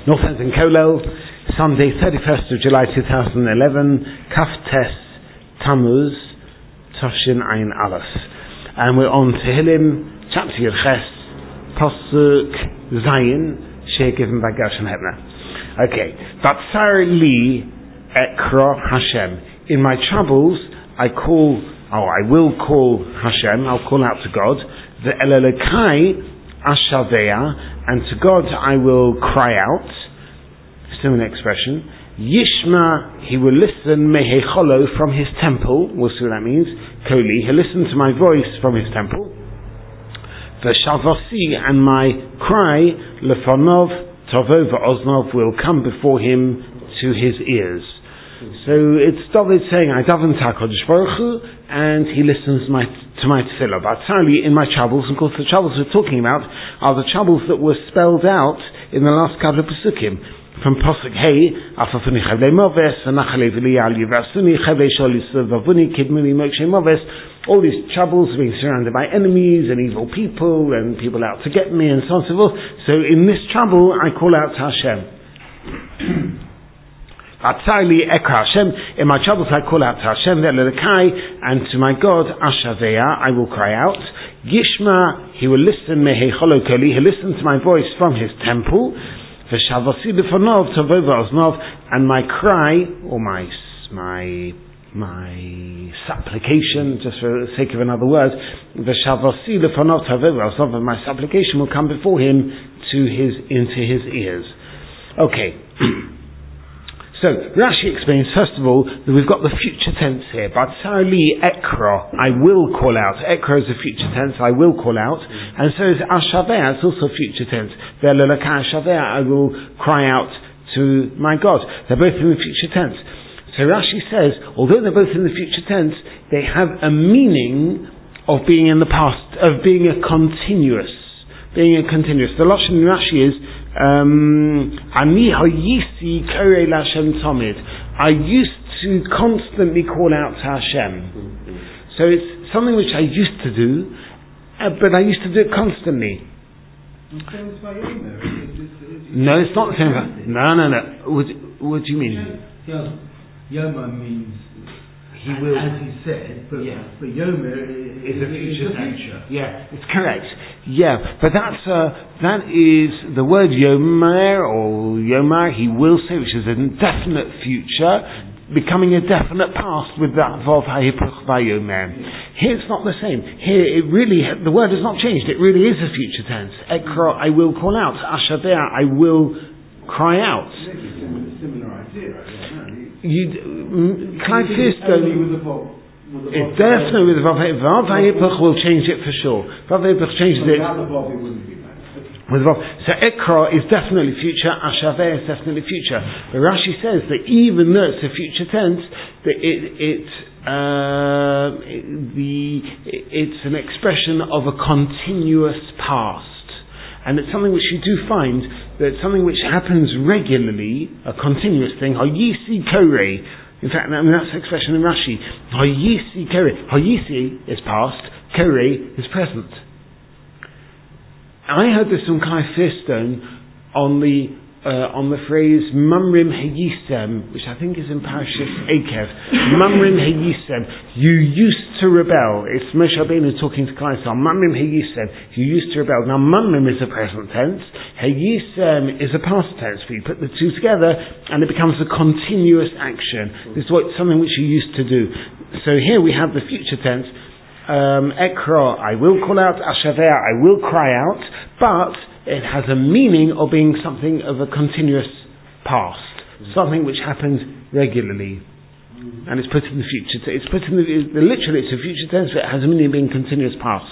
Northampton Kollel, Sunday 31st of July 2011, Kaf Tes Tammuz, Tafshin Ayin Aleph. And we're on Tehillim, chapter Yerches, Pasuk Zayin, share given by Gershon Hebner. Okay, Batsar li ekra Hashem. In my troubles, I will call Hashem, I'll call out to God, the Elelekai Ashavea, and to God I will cry out. Similar expression. Yishma, he will listen, mehecholo, from his temple. We'll see what that means. Koli, he'll listen to my voice from his temple. Veshavasi, and my cry, lefanov, tavo v'oznov, will come before him to his ears. So it's David saying, I daven to HaKadosh Baruch Hu, and he listens to my tefillah. But certainly in my troubles, of course the troubles we're talking about are the troubles that were spelled out in the last couple of Pesukim. From Pasuk Hey, Afafuni Chavlei Moves, Anachalei V'liyal Yivasuni, Chavlei Sholis Vavuni, Kidmuni Mokshe Moves, all these troubles, being surrounded by enemies and evil people, and people out to get me, and so on and so forth. So in this trouble, I call out to Hashem. In my troubles I call out to Hashem, and to my God, Ashavea, I will cry out. Yishma, he will listen, Mehecholo Koli, he'll listen to my voice from his temple. Veshavasi lefanov tavo v'oznov, and my cry, or my supplication, just for the sake of another word, Veshavasi lefanov tavo v'oznov, and my supplication will come before him into his ears. Okay. So, Rashi explains, first of all, that we've got the future tense here. Batsar li ekra, I will call out. Ekra is a future tense, I will call out. And so is Ashavea, it's also future tense. Ve'elelaka Ashavea, I will cry out to my God. They're both in the future tense. So Rashi says, although they're both in the future tense, they have a meaning of being in the past, of being a continuous. The Lashon in Rashi is, Ani hayisi korei l'Hashem tamid. I used to constantly call out to Hashem. So it's something which I used to do, but I used to do it constantly. No, it's not the same. No. What do you mean? Yoma means he will, as he said, but Yoma is the future. Yeah, it's correct. Yeah, but that is the word Yomar, he will say, which is a definite future, becoming a definite past with that Vav Hayipuch Vayomer. Here it's not the same. Here the word has not changed. It really is a future tense. Ekra, I will call out. Ashavea, I will cry out. Similar idea, right? Clive Fearstone, it's definitely with Vav Hayipuch will change it for sure. Vav Hayipuch changes it. With Vav. So Ekra is definitely future, Ashaveh is definitely future. But Rashi says that even though it's a future tense, that it's an expression of a continuous past. And it's something which you do find, that it's something which happens regularly, a continuous thing. Hayisi Korei. In fact, that's the expression in Rashi. Hayisi Korei. Hayisi is past, Korei is present. I heard this from Clive Fearstone on the phrase Mamrim Hayisem, which I think is in Parashas Ekev. Mamrim Hayisem, you used to rebel. It's Moshe Rabbeinu talking to Clive. Mamrim Hayisem, you used to rebel. Now Mamrim is a present tense, Hayisem is a past tense. We put the two together and it becomes a continuous action. This is something which you used to do. So here we have the future tense. Ekra, I will call out. Ashavea, I will cry out. But it has a meaning of being something of a continuous past, something which happens regularly, and it's put in the future. It's put in literally it's a future tense, but it has a meaning of being continuous past.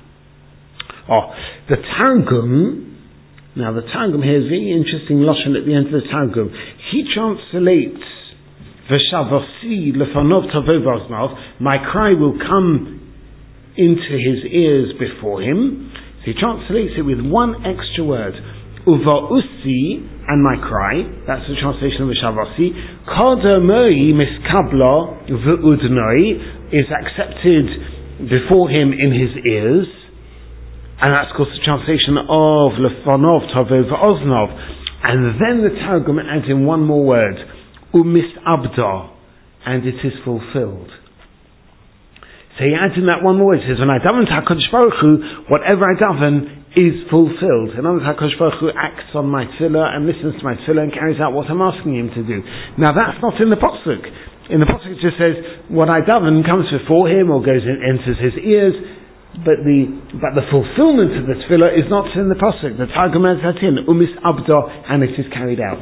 The Targum. Now the Targum here is very interesting. Lashon at the end of the Targum, he translates Veshavasi lefanov tavo v'oznav. My cry will come into his ears before him. So he translates it with one extra word. Uva'usi, and my cry. That's the translation of Veshavasi. Kadomoi miskabla v'udnoi, is accepted before him in his ears. And that's of course the translation of lefanov tavo v'oznov. And then the Targum adds in one more word, umis abda, and it is fulfilled. So he adds in that one more word, he says, when I daven to HaKadosh Baruch Hu, whatever I daven is fulfilled. In other words, HaKadosh Baruch Hu acts on my tefillah and listens to my tefillah and carries out what I'm asking him to do. Now that's not in the Pasuk. In the Pasuk it just says, what I daven comes before him or enters his ears, but the fulfillment of the tefillah is not in the Pasuk. The Targum adds that in, umis abda, and it is carried out.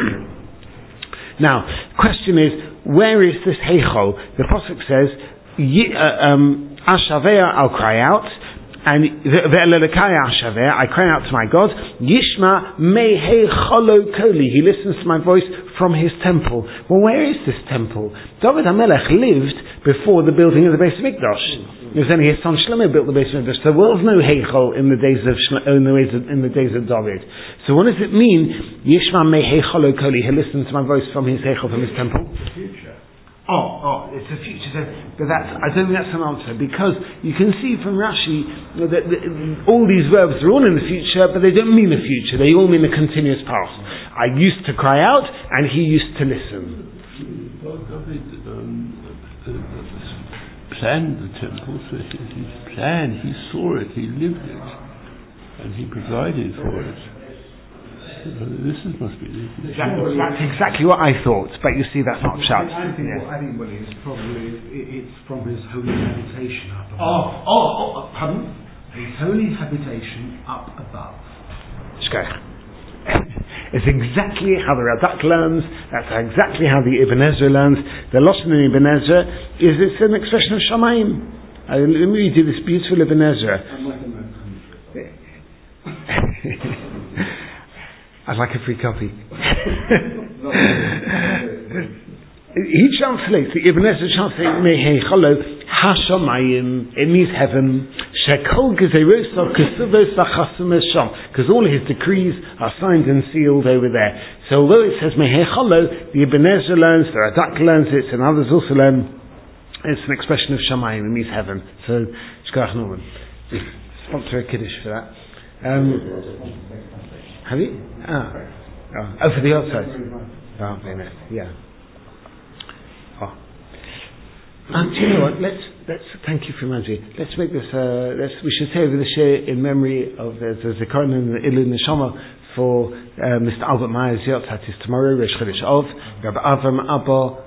Now, question is, where is this heichol? The Pasuk says, Ashavea, I'll cry out, and Ve'elelekaya Ashavea, I cry out to my God. Yishma mehei cholo koli, he listens to my voice from his temple. Well, where is this temple? David HaMelech lived before the building of the Beis Mikdash. It was only his son Shlomo built the Beis Mikdash. There was no heichol in the days of David. So what does it mean? Yishma mehei cholo koli, he listens to my voice from his heichol, from his temple. It's a future. But I don't think that's an answer, because you can see from Rashi that all these verbs are all in the future, but they don't mean the future. They all mean the continuous past. I used to cry out, and he used to listen. David planned the temple, so he planned, he saw it, he lived it, and he provided for it. Must be. That's exactly what I thought, but you see, that's not pshat. I think Willie, it's probably it's from his holy habitation up above. Pardon? His holy habitation up above. It's exactly how the Radak learns. That's exactly how the Ibn Ezra learns. The Lashon in Ibn Ezra it's an expression of Shamayim. Let me read you this beautiful Ibn Ezra. I'd like a free copy. He translates, the Ibn Ezra translates, Mehei Cholo, Hashamayim, it means heaven, Shekol Gezerosa Kesuvos V'Chasum Sham, because all his decrees are signed and sealed over there. So although it says Mehei Cholo, the Ibn Ezra learns, the Radak learns it, and others also learn, it's an expression of Shamayim, it means heaven. So, Shkoach Norman. Sponsor a Kiddush for that. Have you? For the outside. Oh, very nice. Yeah. Do you know what? Let's thank you for reminding me. Let's make this. We should say over the share in memory of the Zikaron and the Ilu Neshama for Mr. Albert Meyer's Yotzat is tomorrow, Rosh Chodesh Av. Rabbi Avram Abba.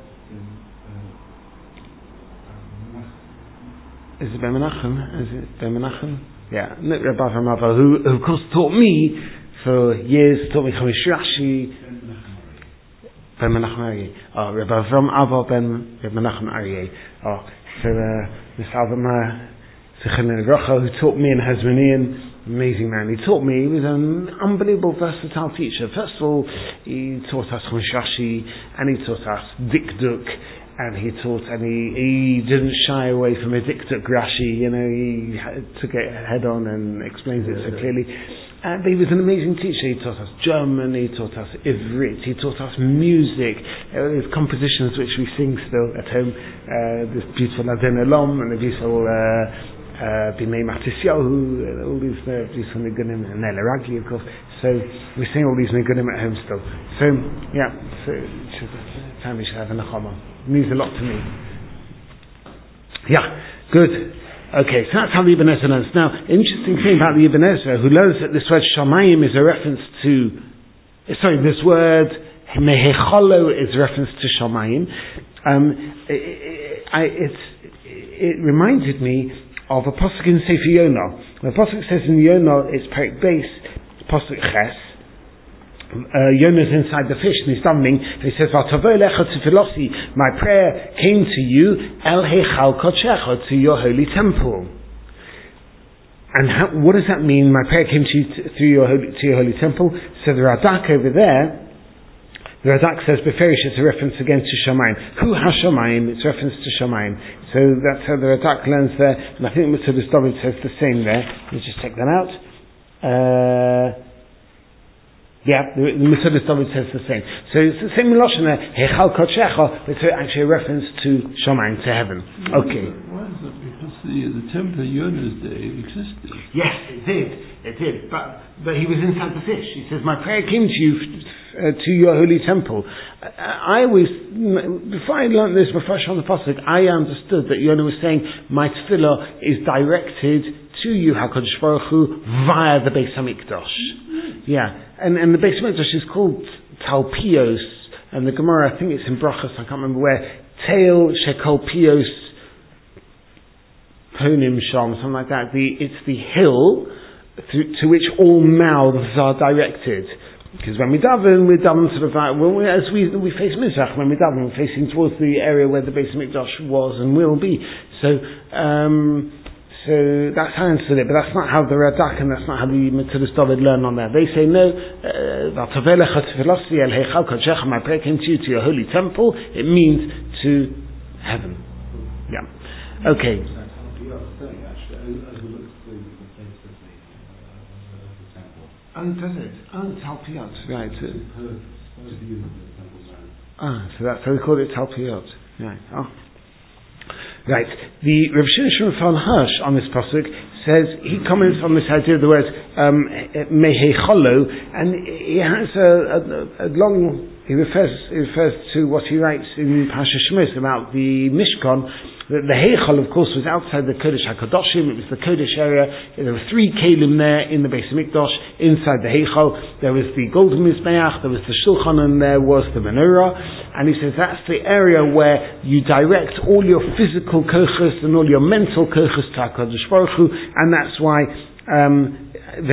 Is it Ben Menachem? Is it Ben Menachem? Yeah, Rabbi Avram Abba, who of course taught me for years, taught me Chumash Rashi. Ben Menachem Aryeh. Rabbi Avram Abba Ben Menachem Aryeh. So Mr. Albert Meyer, Zechariah Rocha, who taught me in Hasmonean, amazing man. He taught me, he was an unbelievable versatile teacher. First of all, he taught us Chumash Rashi, and he taught us Dikduk, and he didn't shy away from a Dikduk Rashi, he took it head on and explains it so clearly. But he was an amazing teacher. He taught us German, he taught us Ivrit, he taught us music. There's compositions which we sing still at home. This beautiful Adon Elam and the beautiful Bimei Matisyahu, all these beautiful Nigunim, and Nele Ragli, of course. So we sing all these Nigunim at home still. So, yeah, time we should have a Nechama. It means a lot to me. Yeah, good. Okay, so that's how the Ibn Ezra learns. Now, interesting thing about the Ibn Ezra, who learns that this word Shamayim is a reference to, this word Mehecholo is a reference to Shamayim. It reminded me of a pasuk in Sefer Yonah. The pasuk says in Yonah, it's Perek Beis, pasuk Ches. Yonah's inside the fish and he's davening. He says, my prayer came to you, El Heichal Kodshecha, to your holy temple. And what does that mean? My prayer came to you through your holy temple. So the Radak over there, the Radak says, Beferish, it's a reference again to Shamayim. Hu HaShamayim, it's a reference to Shamayim. So that's how the Radak learns there. And I think Mr. David says the same there. Let's just check that out. Yeah, the Mesilas David says the same. So it's the same Lashon there, Heichal Kodshecha, but it's actually a reference to Shamayim, to heaven. Okay. Because the temple of Yonah's day existed. Yes, it did. But he was inside the fish. He says, my prayer came to you, to your holy temple. Before I learned this, fresh on the pasuk, I understood that Yonah was saying, my tefillah is directed to you, HaKadosh Baruch Hu, via the Beis HaMikdash. Yeah, and the Beis HaMikdash is called Talpios, and the Gemara, I think it's in Brachos, I can't remember where, Tail Shekolpios Ponim Sham, something like that. It's the hill to which all mouths are directed. Because when we daven, we're daven sort of like, as we face Mizrach, when we daven, we're facing towards the area where the Beis HaMikdash was and will be. So that's how I understood it, but that's not how the Radak and that's not how the Metzudas David learn on there. They say, no, my prayer came to you, to your holy temple. It means to heaven. Yeah. Okay. And does it? Talpiot. Right. So that's how we call it, Talpiot. Right. Oh. Right. The Rav Shimshon from Hirsch on this pasuk says, he comments on this idea of the words mehecholo, and he has a long, he refers to what he writes in Parashat Shmos about the Mishkan. The Heichal, of course, was outside the Kodesh HaKadoshim. It was the Kodesh area. There were 3 kelim there in the Beis HaMikdash. Inside the Heichal, there was the Golden Mizbeach, there was the Shulchan, and there was the Menorah. And he says that's the area where you direct all your physical kochos and all your mental kochos to HaKadosh Baruch Hu, and that's why he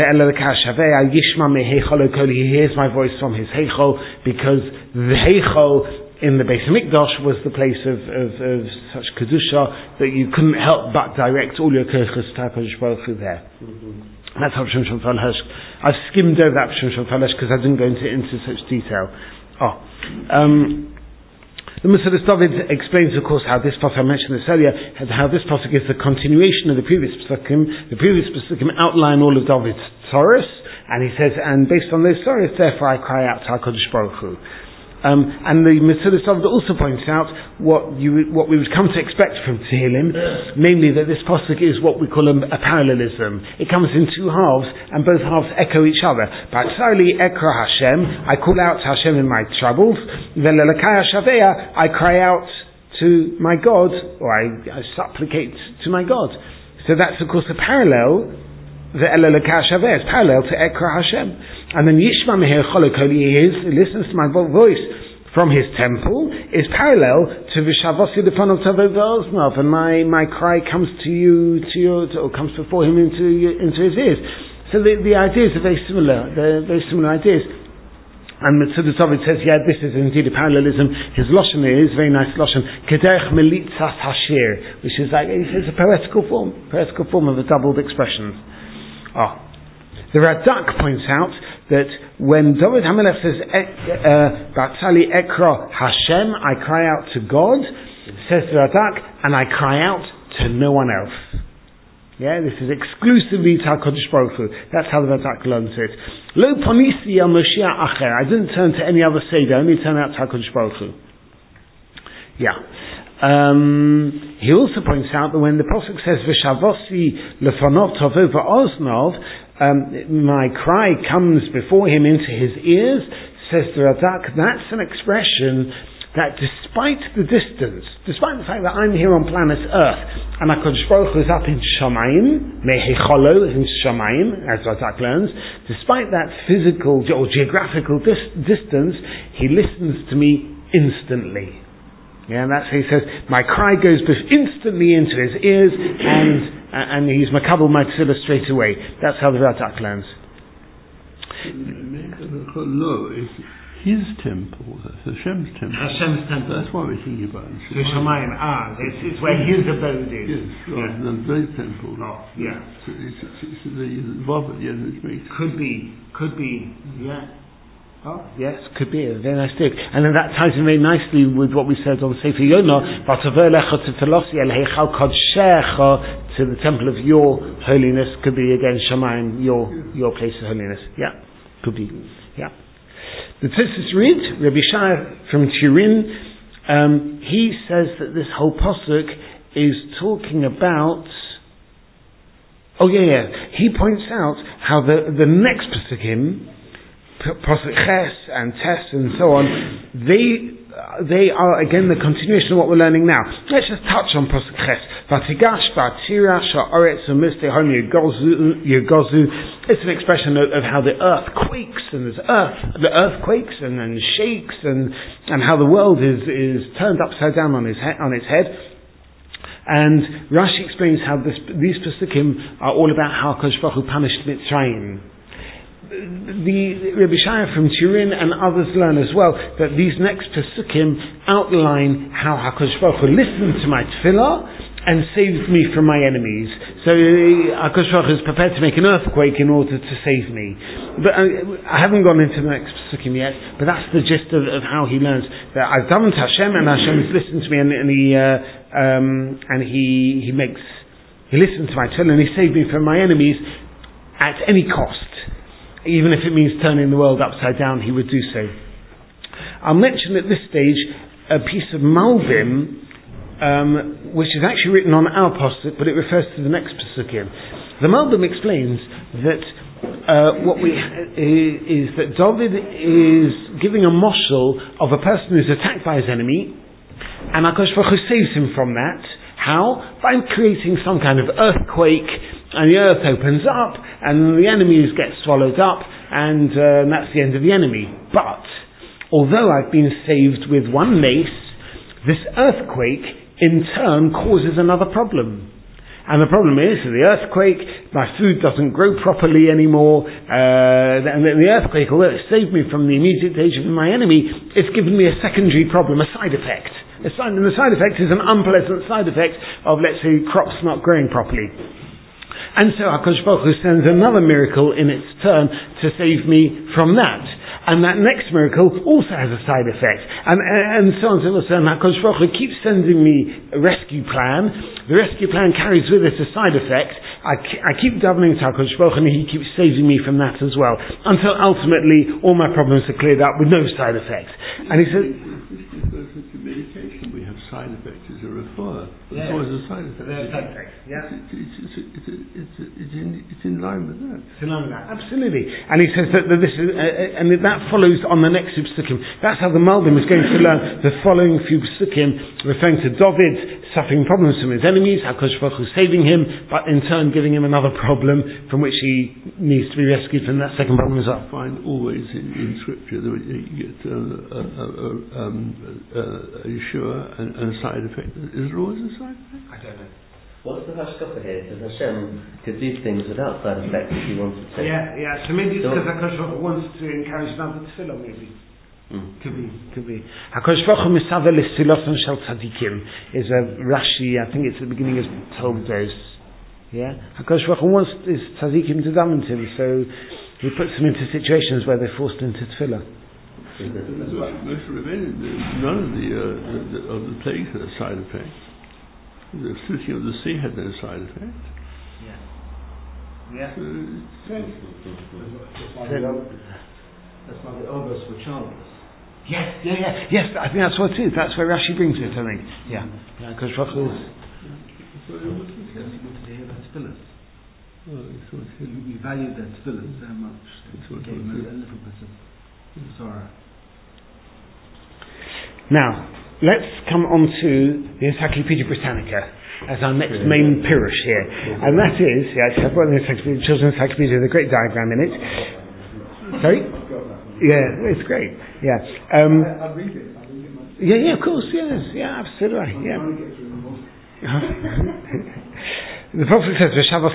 hears my voice from his Heichal, because the Heichal in the Beis HaMikdash was the place of such kedusha that you couldn't help but direct all your kochos to HaKadosh Baruch Hu there. That's how Shimshon Fan Hirsch. I've skimmed over that Shimshon Fan Hirsch because I didn't go into such detail. The Metzudas David explains, of course, how this pasuk, I mentioned this earlier, how this pasuk is the continuation of the previous pasukim. The previous pasukim outline all of David's sorrows, and he says, and based on those sorrows, therefore I cry out to HaKadosh Baruch Hu. And the Metzudas David also points out what we would come to expect from Tehillim, namely that this pasuk is what we call a parallelism. It comes in 2 halves, and both halves echo each other. Ba'tzali ekra Hashem, I call out to Hashem in my troubles. Ve'lelakai hashavea, I cry out to my God, or I supplicate to my God. So that's of course a parallel. Ve'lelakai hashavea is parallel to ekra Hashem. And then Yishma Meher Cholokoli, he listens to my voice from his temple, is parallel to Vishavasi Lefanov Tavo V'Oznov, and my cry comes to you, or comes before him into his ears. So the ideas are very similar. They're very similar ideas. And Metzudas David says, yeah, this is indeed a parallelism. His lashon is very nice lashon, Kederech Melitzas Hashir, which is like, he says, a poetical form of a doubled expression. The Radak points out that when David HaMelech says, Ba'tzali ekra Hashem, I cry out to God, says the Radak, and I cry out to no one else. Yeah, this is exclusively to HaKadosh Baruch Hu. That's how the Radak learns it. Lo ponisi al Moshiach acher, I didn't turn to any other Seder, I only turned out to HaKadosh Baruch Hu. Yeah. He also points out that when the Pasuk says, V'shavosi lefanov tovo v'oznov, my cry comes before him into his ears, says the Radak, that's an expression that despite the distance, despite the fact that I'm here on planet Earth, and HaKadosh Baruch Hu is up in Shamayim, Mehecholo in Shamayim, as Radak learns, despite that physical or geographical distance, he listens to me instantly. Yeah, and that's how he says, my cry goes instantly into his ears, and he's makabel my tefillah straight away. That's how the Radak learns. No, it's his temple, that's Hashem's temple. Hashem's temple. That's why we're thinking about it. Shamayim. It's where his abode is. Yes, rather than their temple. Yeah. So it's the Vav at the end which makes... Could be, yeah. Oh, yes, could be a very nice thing. And then that ties in very nicely with what we said on Sefer Yonah, to the temple of your holiness, could be again Shamayim, your place of holiness. Yeah, could be. Yeah. The Tosfos read, Rabbi Shai from Turin, he says that this whole pasuk is talking about... He points out how the next Pesukim, Pasuk Ches and Tes and so on, they are again the continuation of what we're learning now. Let's just touch on Pasuk Ches. Vatigash v'atira sha'aretz u'mistehom yegozu. It's an expression of how the earth quakes, and the earth quakes and shakes, and how the world is turned upside down on its head. And Rashi explains how these Pesukim are all about how HaKadosh Baruch Hu punished Mitzrayim. The Rabbi Shaya from Turin and others learn as well that these next Pesukim outline how HaKadosh Baruch Hu listened to my tefillah and saved me from my enemies. So HaKadosh Baruch Hu is prepared to make an earthquake in order to save me. But I haven't gone into the next Pesukim yet, but that's the gist of how he learns that I've done to Hashem, and Hashem has listened to me, and he listens to my tefillah, and he saved me from my enemies at any cost. Even if it means turning the world upside down, he would do so. I'll mention at this stage a piece of Malbim, which is actually written on our pasuk, but it refers to the next Pesukim. The Malbim explains that is that David is giving a moshel of a person who's attacked by his enemy, and HaKadosh Baruch Hu saves him from that. How? By creating some kind of earthquake, and the earth opens up, and the enemies get swallowed up, and that's the end of the enemy. But, although I've been saved with one mace, this earthquake in turn causes another problem. And the problem is, the earthquake, my food doesn't grow properly anymore, and the earthquake, although it saved me from the immediate danger of my enemy, it's given me a secondary problem, a side effect. And the side effect is an unpleasant side effect of, let's say, crops not growing properly. And so HaKadosh Baruch Hu sends another miracle in its turn to save me from that. And that next miracle also has a side effect. And so on and so on. HaKadosh Baruch Hu keeps sending me a rescue plan. The rescue plan carries with it a side effect. I keep davening to HaKadosh Baruch Hu, and he keeps saving me from that as well. Until ultimately all my problems are cleared up with no side effects. And he says... Medication, we have side effects as a referrer. There's always a side effect. There's side effects, yeah. It's in line with that. It's in line with that, absolutely. And he says that this is, and that follows on the next Psukim. That's how the Malbim is going to learn the following few Psukim, referring to David suffering problems from his enemies, HaKadosh Baruch Hu saving him, but in turn giving him another problem from which he needs to be rescued from that second problem as well. I find always in Scripture that you get Yeshua and a side effect. Is there always a side effect? I don't know. What's the hashkafa here? Because Hashem could do things without side effects if he wanted to. Yeah. So maybe it's because HaKadosh Baruch Hu wants to encourage another tefillah, maybe. Could be. HaKadosh Baruch Hu misavel l'silofim shel tzadikim is a Rashi. I think it's at the beginning of Toldos. Yeah. HaKadosh Baruch Hu wants his tzadikim to daven to him, so he puts them into situations where they're forced into tefillah. None of the plagues had a side effect. The splitting of the sea had no side effect. That's why the ogres were childless. Yes, I think that's what it is. That's where Rashi brings it, I think. Because Baruch Hu is... He wanted to hear their tefillahs. He valued their tefillahs so much that he gave them a little bit of sorrow. Now, let's come on to the Encyclopedia Britannica as our next main pirush here. And that is, I've got the Children's Encyclopedia with a great diagram in it. Sorry? Yeah, it's great. I'll read it. Yeah, of course, yes. Yeah, absolutely. Yeah. The prophet says,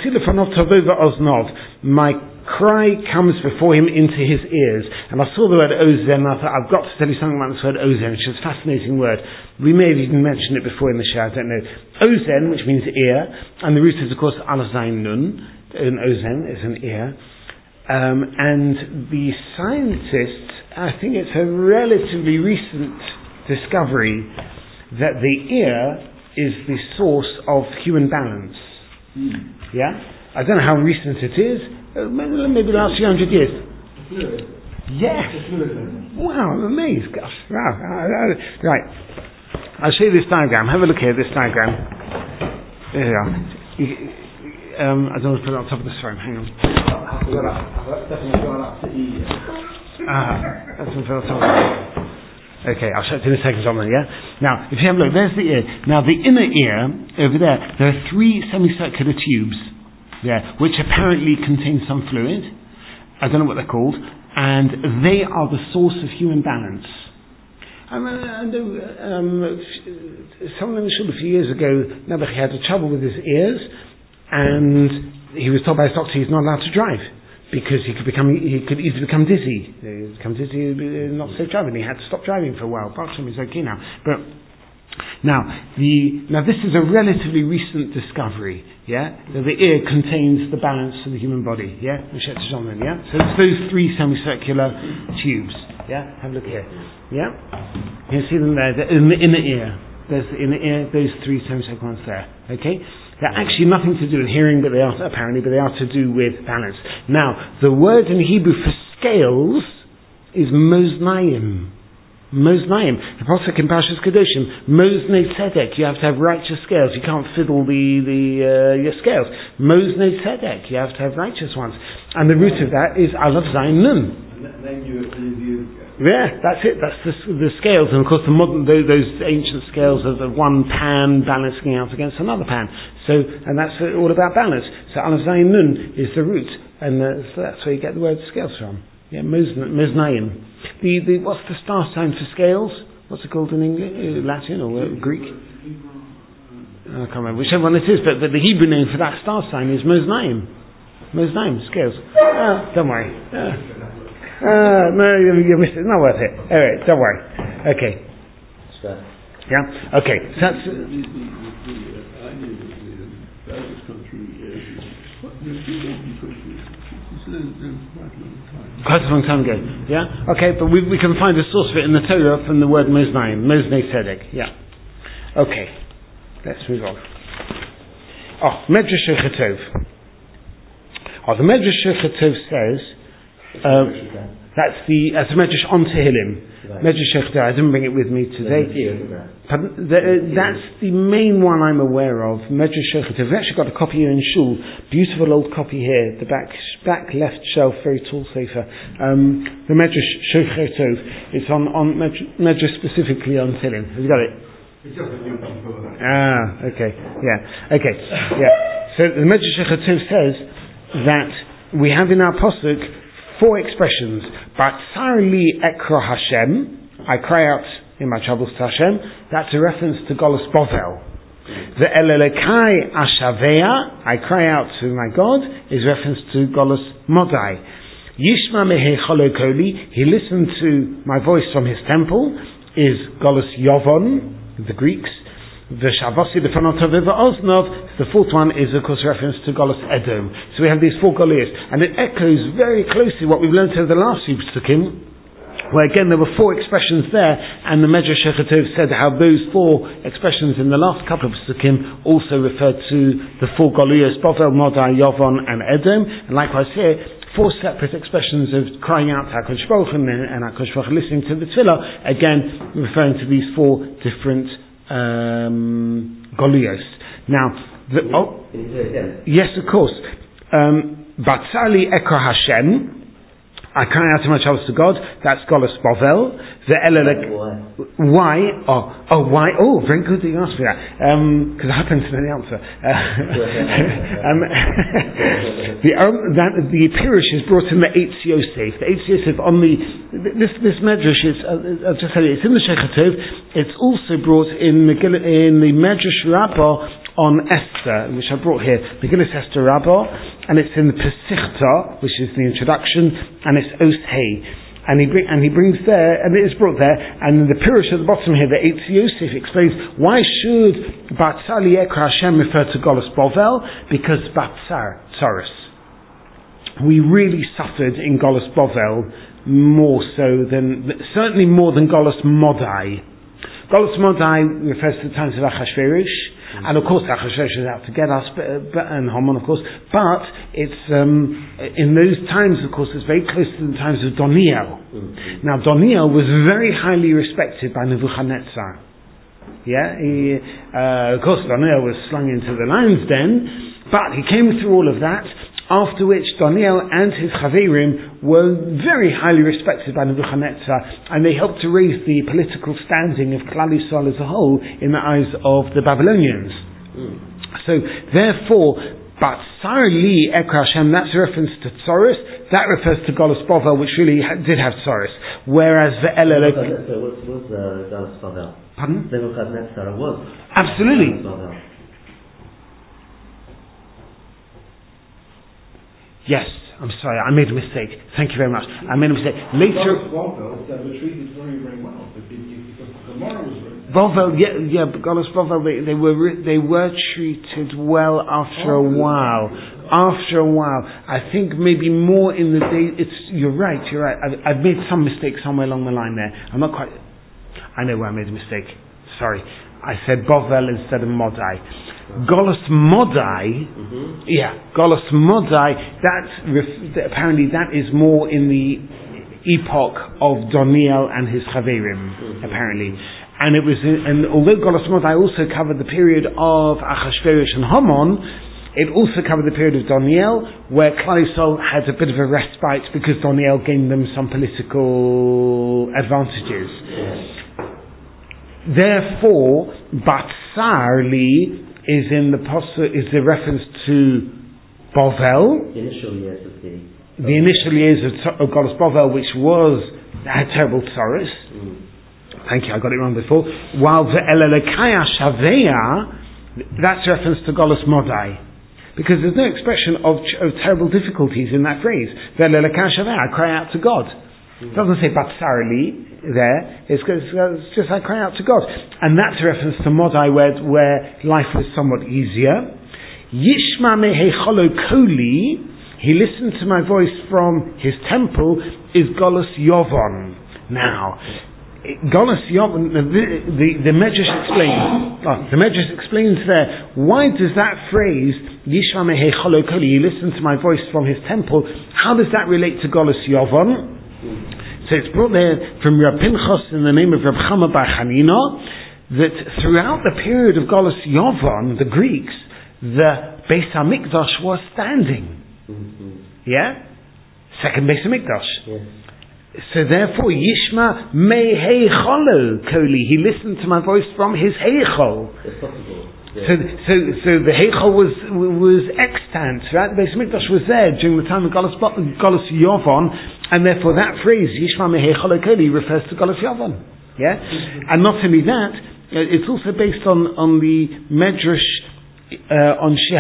my cry comes before him into his ears. And I saw the word ozen, and I thought, I've got to tell you something about this word ozen, which is a fascinating word. We may have even mentioned it before in the show, I don't know. Ozen, which means ear, and the root is, of course, al-zayn nun. An ozen is an ear. And the scientists, I think it's a relatively recent discovery that the ear is the source of human balance. Yeah? I don't know how recent it is. Maybe the last few hundred years. Yes. Wow, I'm amazed. Gosh. Wow. Right. I'll show you this diagram. Have a look here, this diagram. There you are. I don't want to put it on top of the frame. Hang on. I've definitely gone up to E. That's on top of the Okay, I'll show it to you in a second, John, yeah? Now, if you have a look, there's the ear. Now, the inner ear, over there are 3 semicircular tubes there, which apparently contain some fluid. I don't know what they're called. And they are the source of human balance. I know someone in the shul a few years ago, he had trouble with his ears, and he was told by his doctor he's not allowed to drive. Because he could easily become dizzy. Not safe driving. He had to stop driving for a while. Baruch Hashem, he's okay now. But now this is a relatively recent discovery. Yeah, that the ear contains the balance of the human body. Yeah, yeah. So it's those 3 semicircular tubes. Yeah, have a look here. Yeah, you can see them there. They're in the inner ear. There's the inner ear. Those 3 semicircular ones there. Okay. They're actually nothing to do with hearing, but they are to do with balance. Now, the word in Hebrew for scales is moznaim. Moznaim. The pasuk in Parshas Kedoshim, Moznei Tzedek. You have to have righteous scales. You can't fiddle your scales. Moznei Tzedek. You have to have righteous ones. And the root of that is Aleph Zayin Nun. Yeah, that's it. That's the scales, and of course those ancient scales of the one pan balancing out against another pan. So, and that's all about balance. So Aleph Zayin Nun is the root, and so that's where you get the word scales from. Yeah, Moznayim. The what's the star sign for scales? What's it called in English, Latin or Greek? I can't remember whichever one it is, but the Hebrew name for that star sign is Moznayim. Moznayim, scales. Don't worry. No, you missed it. It's not worth it. Alright, don't worry. Okay. Yeah? Okay. So that's... Quite a long time ago. Yeah? Okay, but we can find a source of it in the Torah from the word Moznaim. Moznei Tzedek. Yeah. Okay. Let's move on. Medrash Shechetov. The Medrash Shechetov says... that's the Medrash on Tehillim. Right. Medrash Shechetov. I didn't bring it with me today. That's the main one I'm aware of. Medrash Shechetov. We've actually got a copy here in Shul. Beautiful old copy here. The back left shelf, very tall sefer. The Medrash Shechetov. It's on Medrash specifically on Tehillim. Have you got it? It's just a new one. Okay. Yeah. Okay. Yeah. So the Medrash Shechetov says that we have in our pasuk 4 expressions. Batzar li ekra Hashem, I cry out in my troubles to Hashem. That's a reference to Golus Bovel. The Elelekai Ashavea, I cry out to my God, is reference to Golus Modai. Yishma mehecholo koli, he listened to my voice from his temple, is Golus Yovon, the Greeks. The Shavasi, the Fanotaviva Oznov, the 4th one is of course reference to Golus Edom. So we have these 4 Goliaths, and it echoes very closely what we've learned over the last few psukim, where again there were 4 expressions there, and the Medrash Shechetov said how those 4 expressions in the last couple of psukim also referred to the 4 Goliaths, Bovel, Modai, Yovon, and Edom, and likewise here, 4 separate expressions of crying out to HaKadosh Baruch Hu and HaKadosh Baruch Hu listening to the Tefillah, again referring to these 4 different Goliaths. Now, yes, of course. Batzali Ekra Hashem, I cry out to my troubles to God. That's Golus Bovel. The Elelek. Why? Why? Oh, very good that you asked me that. Because I happen to know the answer. The Pirush is brought in the Eitz Yosef. The Eitz Yosef on this Medrash is. I'll just tell you, it's in the Shechetov. It's also brought in the Medrash Rabbah on Esther, which I brought here, Megillas Esther Rabbah, and it's in the Pesichta, which is the introduction, and it's Os Hey, and he brings there, and it is brought there, and the Pirush at the bottom here, the Eitz Yosef explains why should Batzar li Ekra Hashem refer to Golus Bovel? Because Batzar, Tsaros. We really suffered in Golus Bovel certainly more than Golus Modai. Golus Modai refers to the times of Achashverosh. And of course, Achashverosh is out to get us, and Haman, of course. But it's in those times, of course, it's very close to the times of Doniel. Now, Doniel was very highly respected by Nebuchadnezzar. Yeah, of course Daniel was slung into the lion's den, but he came through all of that, after which Daniel and his Chaverim were very highly respected by Nebuchadnezzar, and they helped to raise the political standing of Klal Yisrael as a whole in the eyes of the Babylonians. So therefore, Batsar li Ekra Hashem, that's a reference to Tsaurus, that refers to Golus Bovel, which really did have Tsaurus, whereas the Nebuchadnezzar was Golus Bovel. Pardon? Nebuchadnezzar was. Absolutely. Golus Bovel. Yes, I'm sorry, I made a mistake. Thank you very much. I made a mistake. Later, Bovel, they were treated very, very well. Because the Gemara was very Bovel, but Golus Bovel, they were treated well after a while. After a while, I think maybe more in the day. You're right. I've made some mistake somewhere along the line there. I'm not quite. I know where I made a mistake. Sorry, I said Bovel instead of Modai. Golus Modai, Golus Modai, apparently that is more in the epoch of Daniel and his Chaverim, apparently. And and although Golus Modai also covered the period of Achashverosh and Haman, it also covered the period of Daniel, where Klal Yisrael had a bit of a respite because Daniel gained them some political advantages. Therefore, Batsar li is in the reference to Bovel. The initial years of the initial years of Golus Bovel, which had terrible Tsaurus. Thank you, I got it wrong before. While the Elelekaya Shavea, that's a reference to Golus Modai. Because there's no expression of terrible difficulties in that phrase. The Elelekaya Shavea, I cry out to God. It doesn't say Batsarili there, it's just I cry out to God. And that's a reference to Modai where life was somewhat easier. Yishma mehecholo koli, he listened to my voice from his temple, is Golus Yovon. Now, Golus Yovon, the Medrash explains there, why does that phrase, Yishma mehecholo koli, he listened to my voice from his temple, how does that relate to Golus Yovon? So it's brought there from Rab Pinchas in the name of Rab Chama bar Chanina that throughout the period of Golus Yovon, the Greeks, the Beis HaMikdash was standing. Yeah? Second Beis HaMikdash. Yes. So therefore, Yishma meheicholo koli, he listened to my voice from his heichol. It's possible. So the Heichal was extant, right? The Beis HaMikdash was there during the time of Golus Yovon, and therefore that phrase, Yishma meheichol koli, refers to Golus Yovon. Yeah? And not only that, it's also based on the Medrash on Shir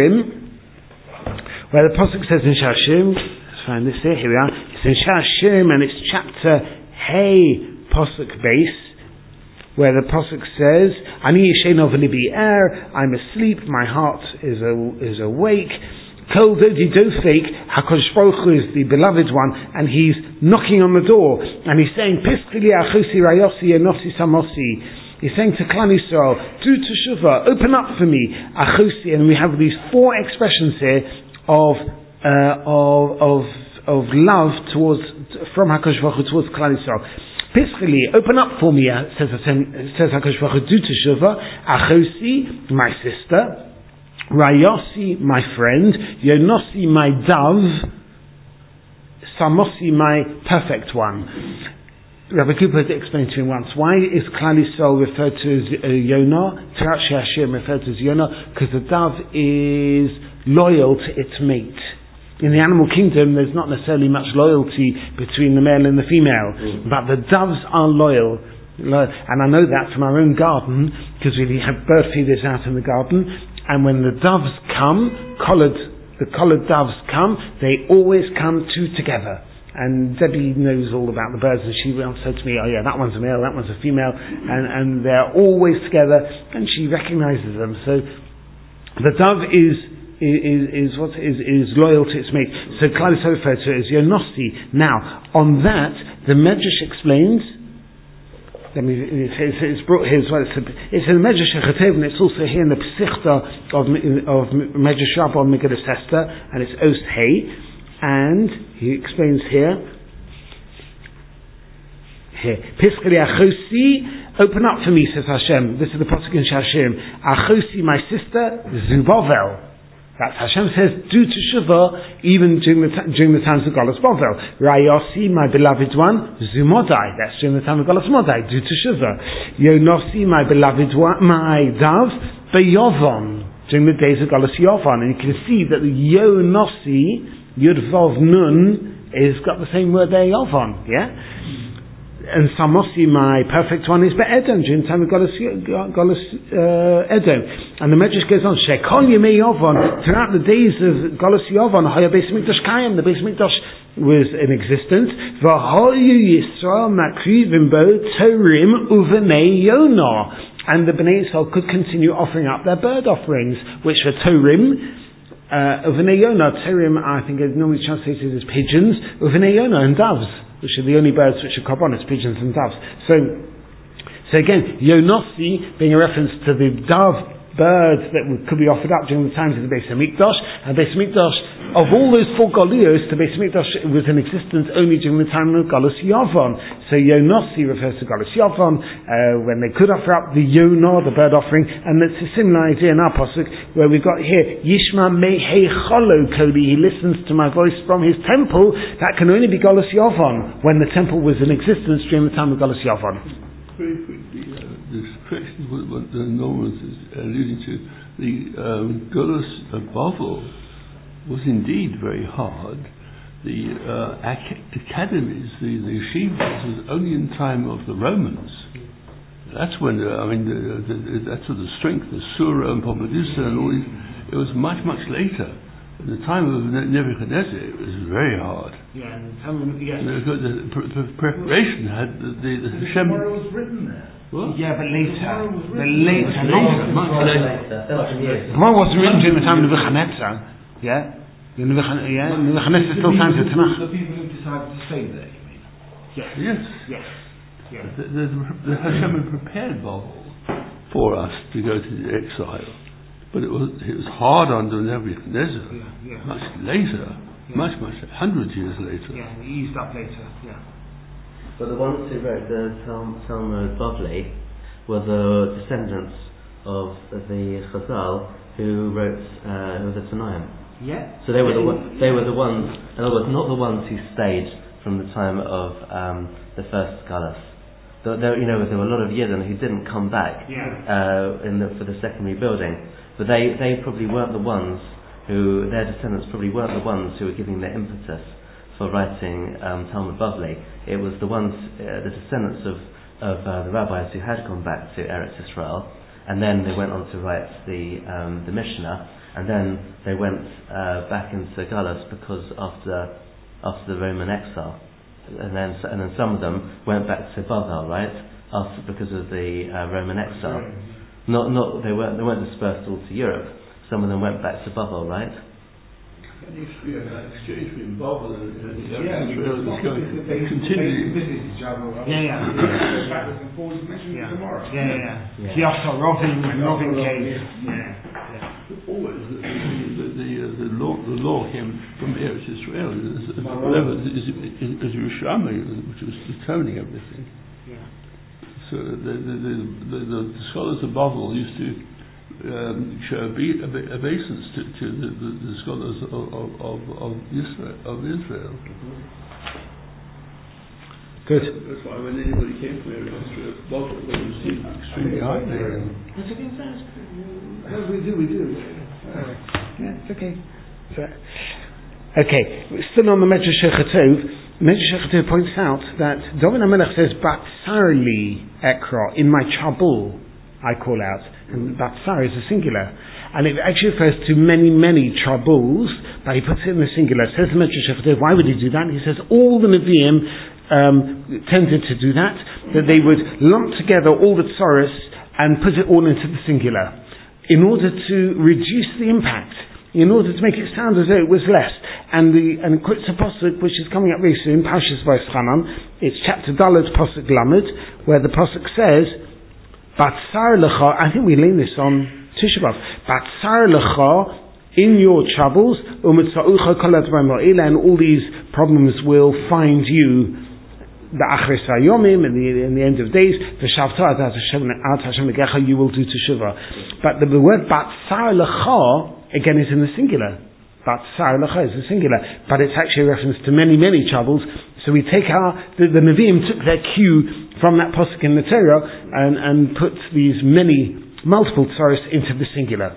HaShirim, where the Pasuk says in Shir HaShirim, let's find this here we are, it's in Shir HaShirim, and it's chapter Hey Pasuk base, where the Pasuk says, Ani yisheno v'libi er, I'm asleep, my heart is awake. Kol dodi dofek, HaKadosh Baruch Hu is the beloved one, and he's knocking on the door, and he's saying, Piskili achosi rayosi enosi samosi. He's saying to Klal Yisrael, do teshuvah, open up for me, achosi, and we have these four expressions here of love from HaKadosh Baruch Hu towards Klal Yisrael. Piskili, open up for me, says HaKadosh Baruch Hu, do teshuvah, achosi, my sister, Rayosi, my friend, Yonosi, my dove, Samosi, my perfect one. Rabbi Cooper explained to him once, why is Klal Yisrael referred to as Yonah? Throughout Shir HaShirim referred to as Yonah, because the dove is loyal to its mate. In the animal kingdom, there's not necessarily much loyalty between the male and the female, but the doves are loyal. And I know that from our own garden, because we have bird feeders out in the garden, and when the doves come, the collared doves come, they always come two together. And Debbie knows all about the birds, and she once said to me, oh yeah, that one's a male, that one's a female, and they're always together, and she recognises them. So the dove is loyal to its mate. So Klal Yisrael referred to it as Yonosti. Now, on that, the Medrash explains, it's brought here as well, it's in the Medrash Echatev, and it's also here in the Psichta of Medrash Rabbah on Megillah Esther, and it's Os Hey, and he explains here, Here, Piskeli Achosi, open up for me, says Hashem. This is the Pasuk in Shashim. Achosi, my sister, Zubovel. That's Hashem says, do teshuvah even during the times of Galus Bovel. Rayosi, my beloved one, Zumodai. That's during the time of Galus Modai. Do teshuvah. Yonosi, my beloved one, my dove, Beyovon. During the days of Galus Yovon. And you can see that the Yonosi, Yud Vov Nun, is got the same word there, Yovon. Yeah? And Samosi, my perfect one, is Be'edom, during the time of Galus Edom. And the Medrash goes on, Shekol Yemei Yovon, throughout the days of Galus Yovon, Haya Beis Mikdash Kayim, the Beis Mikdash was in existence. V'hoyu Yisrael makrivim bo Torim uvenei Yonah. And the Bnei Yisrael could continue offering up their bird offerings, which were Torim, uvenei Yonah. Torim, I think, is normally translated as pigeons, uvenei Yonah, and doves, which are the only birds which are korbanos, pigeons and doves. So again, Yonossi being a reference to the dove birds that could be offered up during the times of the Beis Hamikdash. And Beis Hamikdash, of all those four Golios, the Beis Hamikdash was in existence only during the time of Galus Yavon. So Yonossi refers to Galus Yavon, when they could offer up the Yonah, the bird offering, and it's a similar idea in our pasuk where we've got here Yishma Mehei Cholo Koli. He listens to my voice from his temple. That can only be Galus Yavon when the temple was in existence during the time of Galus Yavon. Very quickly, this question, what the Norman is alluding to, the Galus Bavel was indeed very hard. The academies, the yeshivas, was only in time of the Romans. That's when, that's where the strength, the Surah and Pompadousa and all these, it was much, much later. In the time of Nebuchadnezzar, it was very hard. Yeah, and the preparation had the Hashem. The Gemara was written there. What? Yeah, but later. Much later. The Gemara wasn't written during the time of Nebuchadnezzar. Yeah? Nebuchadnezzar still times the Tanakh. The people who decided to stay there, you mean? Yes. Yes. Yeah. The Hashem had prepared Babel for us to go to the exile. But it was hard under Nebuchadnezzar. Much later, much 100 years later. Yeah, he eased up later. Yeah. But the ones who wrote the Talmud Bavli were the descendants of the Chazal who wrote the Tanaim. Yeah. So they were the ones. In other words, not the ones who stayed from the time of the first Galus. There were a lot of Yidden who didn't come back for the second rebuilding. But they probably weren't the ones who, their descendants probably weren't the ones who were giving the impetus for writing Talmud Bavli. It was the ones, the descendants of the rabbis who had gone back to Eretz Israel, and then they went on to write the Mishnah, and then they went back into Galus because after the Roman exile, and then some of them went back to Bavel, right? Because of the Roman exile. They weren't dispersed all to Europe. Some of them went back to Bavel, right? Exchange between Bavel and Israel is going to continue. Backwards and forwards mentioned tomorrow. Kiyasa, Rovin cave. Always the law came from Eretz Israel. As Yerushalmi, which was determining everything. So the scholars of Bavel used to show obeisance to the scholars of Israel. Good. That's why when anybody came from Israel, Bavel was received extremely highly. We do. Yeah, it's okay. Okay, still on the Medrash Shechatov. Medrash Shechatov points out that David HaMelech says, Batsarli Ekra, in my trouble I call out. And Batsar is a singular. And it actually refers to many, many troubles, but he puts it in the singular. Says the Medrash Shechatov, why would he do that? He says all the Nevi'im tended to do that they would lump together all the tzoros and put it all into the singular, in order to reduce the impact, in order to make it sound as though it was less. And it quotes a pasuk which is coming up very soon, Parshas Vayischanan. It's chapter Dalet pasuk Lamed, where the pasuk says, "Batsar lecha." I think we learned this on Tisha B'av. Batsar lecha, in your troubles, and all these problems will find you the Achris Hayomim, in the end of days, V'shavta ad Hashem legecha, you will do teshuvah. But the word Batsar Lecha, again, is in the singular. Batsar Lecha is the singular. But it's actually a reference to many, many troubles. So we take the Nevi'im took their cue from that pasuk in the Torah and put these multiple tsaros into the singular.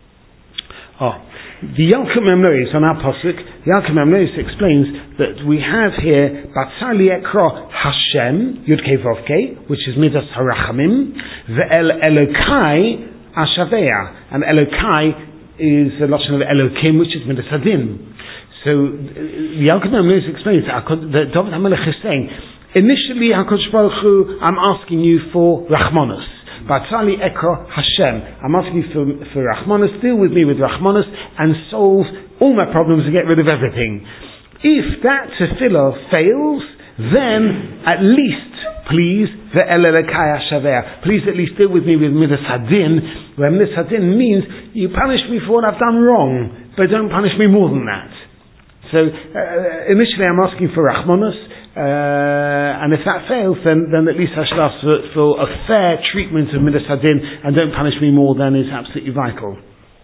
The Yalkut Memnois on our pasuk, the Yalkut Memnois explains that we have here Batsar Li'ekra Hashem Yud Kei Vav Kei, which is Midas Harachamim, Ve'el Elokai Ashavea, and Elokai is the lashon of Elokim, which is Midas Hadin. So the Yalkut Memnois explains that David HaMelech is saying, initially HaKadosh Baruch Hu, I'm asking you for Rachmanos. Batzali Ekra Hashem. I'm asking you for Rachmanos, deal with me with Rachmanos and solve all my problems and get rid of everything. If that tefillah fails, then at least, please, please at least deal with me with Midas Hadin, where Midas Hadin means you punish me for what I've done wrong, but don't punish me more than that. So initially I'm asking for Rachmanos, and if that fails, then at least I should ask for a fair treatment of Midas Hadin and don't punish me more than is absolutely vital.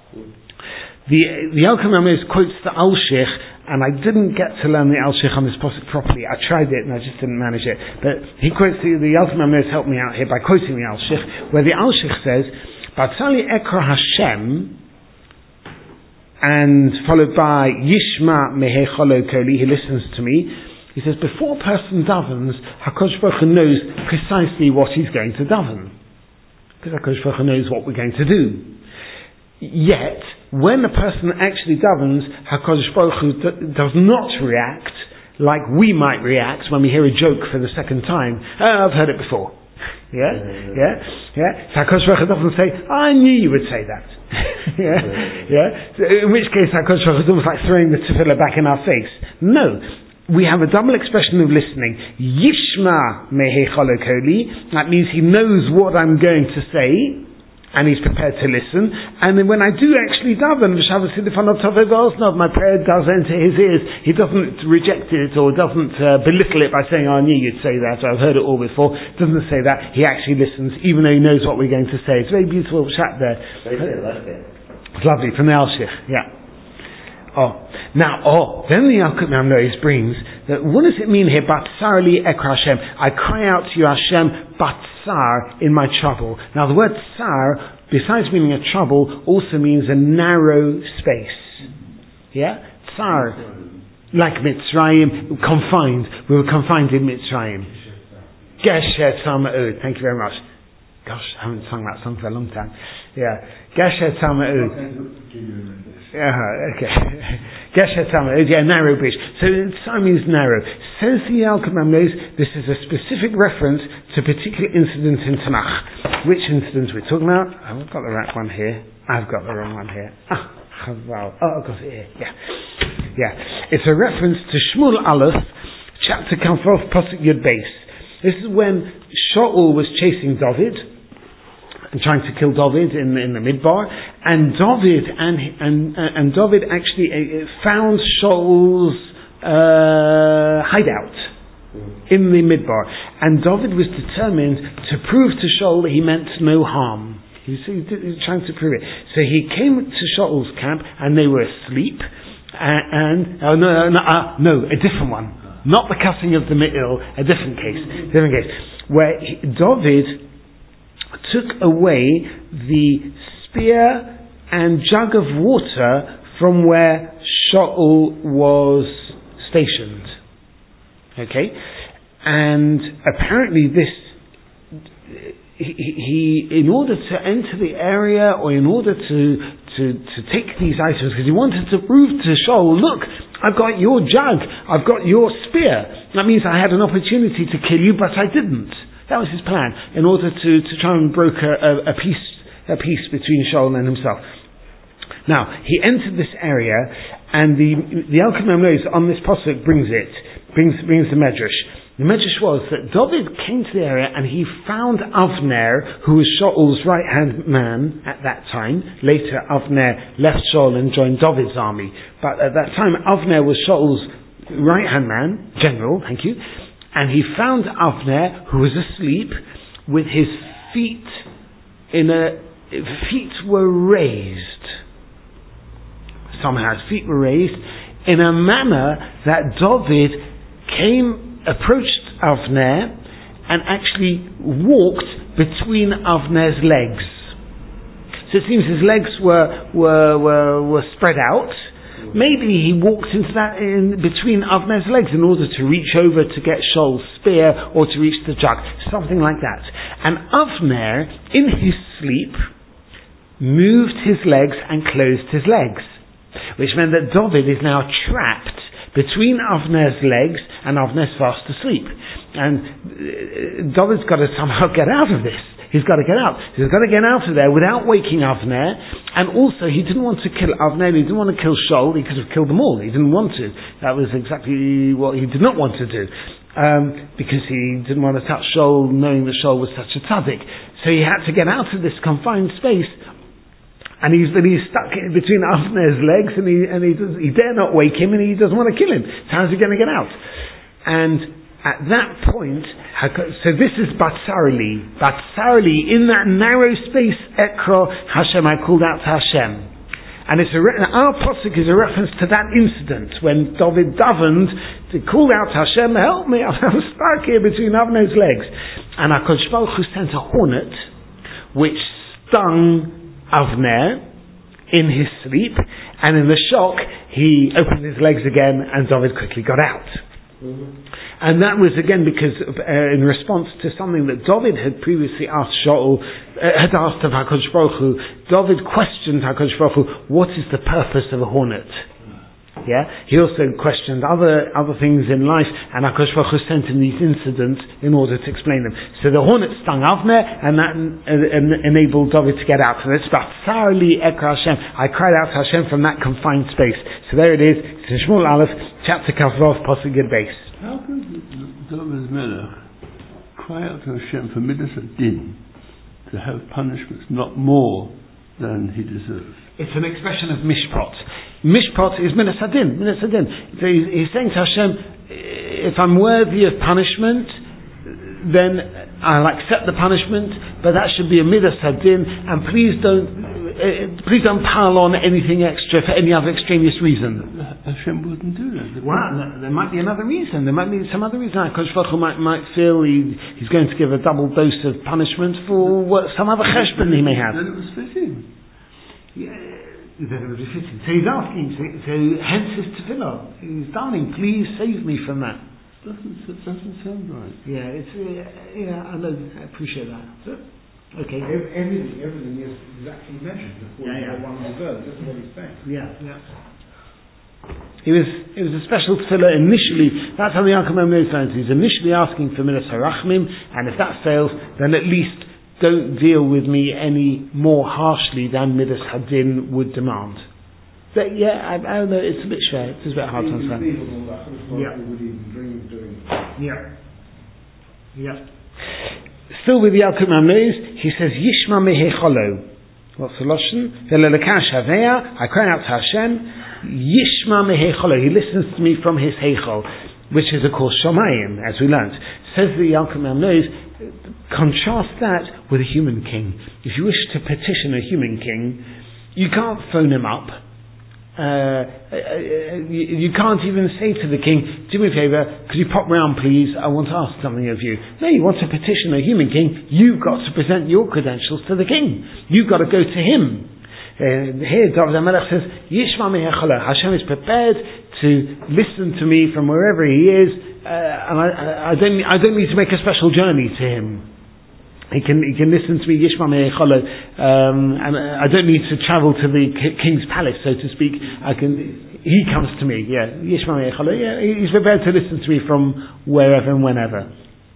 The Yalkut Memnois quotes the Alshich, and I didn't get to learn the Alshich on this pasuk properly. I tried it and I just didn't manage it. But he quotes the Yalkut Memnois helped me out here by quoting the Alshich, where the Alshich says, Batzali Ekra Hashem, and followed by Yishma Mehe Cholo Koli, he listens to me. He says, before a person davens, HaKadosh Baruch Hu knows precisely what he's going to daven. Because HaKadosh Baruch Hu knows what we're going to do. Yet, when a person actually davens, HaKadosh Baruch Hu does not react like we might react when we hear a joke for the second time. Oh, I've heard it before. Yeah. So HaKadosh Baruch Hu doesn't say, I knew you would say that. So in which case HaKadosh Baruch Hu is almost like throwing the tefillah back in our face. No. We have a double expression of listening. Yishma mehe cholokoli. That means he knows what I'm going to say, and he's prepared to listen. And then when I do actually daven, my prayer does enter his ears. He doesn't reject it or doesn't belittle it by saying, I knew you'd say that, I've heard it all before. Doesn't say that. He actually listens, even though he knows what we're going to say. It's a very beautiful chat there. It's lovely from the Alshich. Yeah. Then the Yalkut Memnois brings that what does it mean here? Batsar li ekra Hashem. I cry out to you, Hashem, batsar, in my trouble. Now the word tsar, besides meaning a trouble, also means a narrow space. Yeah? Tsar. Like Mitzrayim, confined. We were confined in Mitzrayim. Gesher Tzama'ud. Thank you very much. Gosh, I haven't sung that song for a long time. Yeah. Gesher Tzama'ud. Okay. Gesher Tzama'ud, narrow bridge. So Tsar means narrow. Says the Yalkut Memnois, this is a specific reference to a particular incident in Tanakh. Which incident we're talking about? I've got the right one here. I've got the wrong one here. I've got it here. Yeah. It's a reference to Shmuel Aleph, chapter Kamfov, Pasuk Yud Beis. This is when Shaul was chasing David and trying to kill David in the Midbar, and David actually found Shaul's hideout in the Midbar, and David was determined to prove to Shaul that he meant no harm. He was trying to prove it. So he came to Shaul's camp, and they were asleep. A different one. Not the cutting of the middle, a different case, where David took away the spear and jug of water from where Shaul was stationed. Okay? And apparently he in order to enter the area, or in order to take these items, because he wanted to prove to Shaul, look, I've got your jug, I've got your spear. That means I had an opportunity to kill you, but I didn't. That was his plan, in order to try and broker a peace between Shaul and himself. Now, he entered this area, and the Yalkut Memnois on this pasuk brings the medrash. The medrash was that David came to the area and he found Avner, who was Shaul's right-hand man at that time. Later, Avner left Shaul and joined David's army. But at that time, Avner was Shaul's right-hand man, general, thank you. and he found Avner, who was asleep, with his feet were raised. Somehow his feet were raised in a manner that David approached Avner and actually walked between Avner's legs. So it seems his legs were spread out. Maybe he walked in between Avner's legs in order to reach over to get Shaul's spear or to reach the jug, something like that. And Avner, in his sleep, moved his legs and closed his legs, which meant that David is now trapped between Avner's legs and Avner's fast asleep. And David's got to somehow get out of this. He's got to get out. He's got to get out of there without waking Avner. And also, he didn't want to kill Avner. He didn't want to kill Shaul. He could have killed them all. He didn't want to. That was exactly what he did not want to do. Because he didn't want to touch Shaul, knowing that Shaul was such a tzaddik. So he had to get out of this confined space. And he's stuck between Avner's legs, and he dare not wake him, and he doesn't want to kill him. So how's he going to get out? And at that point, so this is Batsarili. Batsarili, in that narrow space, Ekro Hashem, I called out to Hashem. And our posuk is a reference to that incident when David davened to call out to Hashem, help me, I'm stuck here between Avner's legs. And HaKadosh Baruch Hu sent a hornet which stung Avner in his sleep, and in the shock he opened his legs again and David quickly got out. And that was again because in response to something that David had previously asked Shaul, had asked of HaKadosh Baruch Hu. David questioned HaKadosh Baruch Hu, what is the purpose of a hornet? Yeah, he also questioned other things in life, and HaKadosh Baruch Hu sent him these incidents in order to explain them. So the hornet stung Avner, and that enabled David to get out. So that's Batsarili Ekra Hashem. I cried out to Hashem from that confined space. So there it is. It's in Shmuel Aleph, chapter Kavov, Pasuk Yud Beis. How could David Melech cry out to Hashem for Midas Adin, to have punishments not more than he deserves? It's an expression of Mishpat. Mishpat is Midas Adin. Midas Adin. So he's saying to Hashem, if I'm worthy of punishment, then I'll accept the punishment, but that should be a Midas Adin, and please don't pile on anything extra for any other extraneous reason. Hashem wouldn't do that. Well, there might be another reason. There might be some other reason. HaKadosh Baruch Hu might feel he's going to give a double dose of punishment for some other cheshbon he may have. Then it was fitting. Yeah. Then it would be fitting. So he's asking, so hence his tefillah. He's darling, please save me from that. Doesn't sound right. Yeah, I know, I appreciate that. So, okay. Everything is exactly measured according to one verse. That's what he's saying. Yeah. It was a special tefillah initially. That's how the Yalkut Memnus learns. He's initially asking for Midas Harachmim, and if that fails, then at least don't deal with me any more harshly than Midas Hadin would demand. But I don't know, it's a bit share, it's a bit hard to understand. Yeah. Still with Yalkut Memnus, he says, Yishma mehecholo. What's the lashon? Velelekash havea, I cry out to Hashem, Yishma mehecholo. He listens to me from his heichol, which is of course Shomayim, as we learned. Says the Yalkut Memnus, contrast that with a human king. If you wish to petition a human king, you can't phone him up. You can't even say to the king, do me a favour, could you pop round please, I want to ask something of you. No, you want to petition a human king, you've got to present your credentials to the king. You've got to go to him. Here David HaMelech says, Yishma mehechalo. Hashem is prepared to listen to me from wherever he is, and I don't need to make a special journey to him. He can listen to me, Yishma mehechalo, and I don't need to travel to the king's palace, so to speak. He comes to me, Yishma mehechalo. He's prepared to listen to me from wherever and whenever.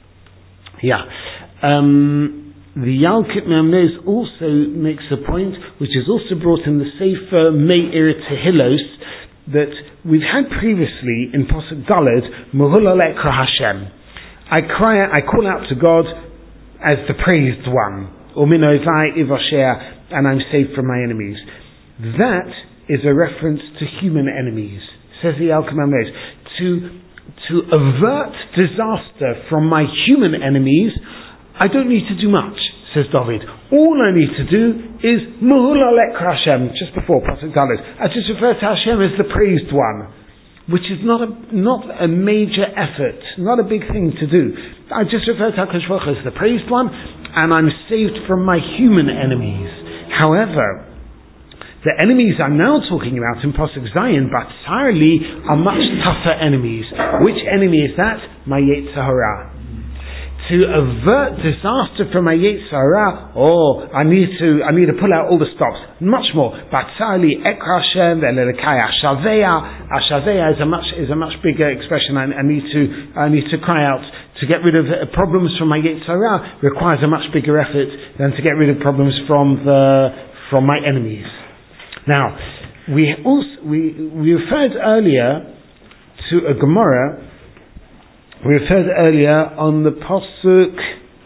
The Yalkut Memnus also makes a point, which is also brought in the Sefer Me'ir Tehillos, that we've had previously in Pasuk Daled, Mehulal Ekra Hashem. I call out to God as the praised one, Uminozai Ivashea, and I'm saved from my enemies. That is a reference to human enemies, says the Yalkut Memnus, to to avert disaster from my human enemies, I don't need to do much, says David. All I need to do is Mahula Lekra Hashem, just before Pasuk Dalet. I just refer to Hashem as the praised one, which is not a major effort, not a big thing to do. I just refer to HaKadosh Baruch Hu as the praised one, and I'm saved from my human enemies. However, the enemies I'm now talking about in Pasuk Zayin, Batzarli, are much tougher enemies. Which enemy is that? My Yetzer Hara. To avert disaster from my Yetzer Hara, I need to pull out all the stops. Much more. Batzarli, Ekra Hashem, Ve'elelekai Ashaveya. Ashaveya is a much bigger expression. I need to cry out. To get rid of problems from my Yetzer Hara requires a much bigger effort than to get rid of problems from my enemies. Now, we referred earlier to a Gemara. We referred earlier on the pasuk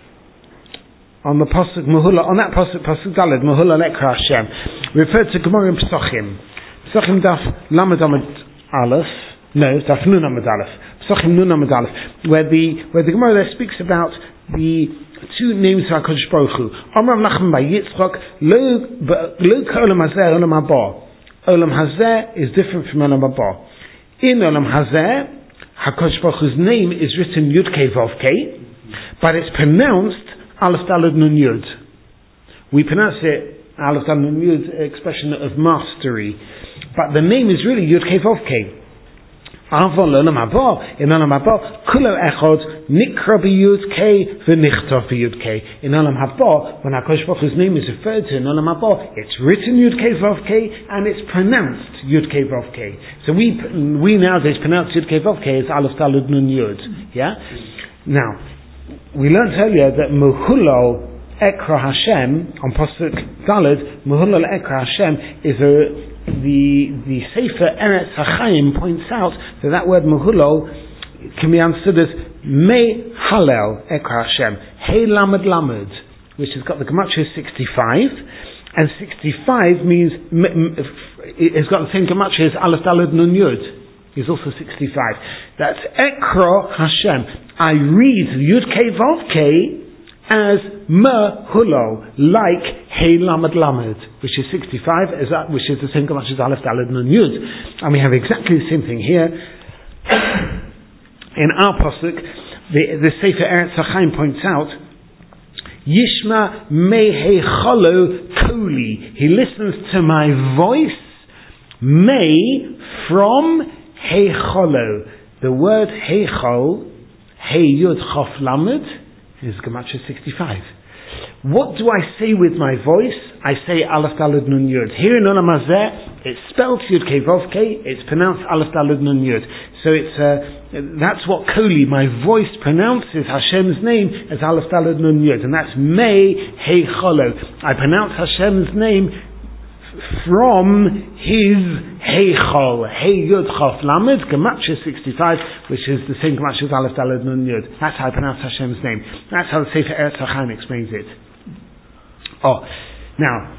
Mahula, on that pasuk Daled Mahula Lekra Hashem. We referred to Gemara in Pesachim Daf Lamed Amud Aleph. No, Daf Nun Amud Aleph. Pesachim Nun Amud Aleph, where the Gemara there speaks about the two names of HaKadosh Baruch Hu. Amar Nachman by Yitzchak, Lo Olam Hazeh, Olam Haba. Olam Hazeh is different from Olam Haba. In Olam Hazeh, HaKadosh Baruch Hu's name is written Yud Kei Vav Kei, but it's pronounced Aleph Daled Nun Yud. We pronounce it Aleph Daled Nun Yud, expression of mastery, but the name is really Yud Kei Vav Kei. In Olam Haba, Kulo Echad Nikra b'Yud Kei v'Nichtav b'Yud Kei. In Olam Haba, when HaKadosh Baruch Hu's name is referred to in Olam Haba, it's written Yud Kei Vav Kei and it's pronounced Yud Kei Vav Kei. So we nowadays pronounce Yud Kei Vav Kei as Aleph Daled Nun Yud. Yeah. Now we learned earlier that Mehulo Ekra Hashem on Pasuk Daled, Mehulo Ekra Hashem is the Sefer Eretz HaChaim points out that word Mehulo can be understood as Me Halel Ekra Hashem, Hey Lamed Lamed, which has got the Gematria 65, and 65 means it's got the same Gematria as Aleph Daled Nun Yud. Is also 65. That's Ekra Hashem. I read Yud Kei Vav Kei as Mehulo, like Hey Lamed Lamed, which is 65, which is the same Gematria as Aleph Daled Nun Yud. And we have exactly the same thing here. In our pasuk, the Sefer Eretz HaChaim points out, Yishma mehecholo koli. He listens to my voice. Me from hecholo. The word hechol, hey yud chof lamed, is Gematria 65. What do I say with my voice? I say Aleph Daled Nun Yud. Here in Olam Hazeh, it's spelled Yud Kei Vav Kei, it's pronounced Aleph Daled Nun Yud. So that's what Koli, my voice, pronounces Hashem's name as Aleph Daled Nun Yud, and that's Me Hey Cholo. I pronounce Hashem's name from His Hey Chol, Hey Yud Chof Lamed, Gematria 65, which is the same Gematria as Aleph Daled Nun Yud. That's how I pronounce Hashem's name. That's how the Sefer Eretz HaChaim explains it. Now,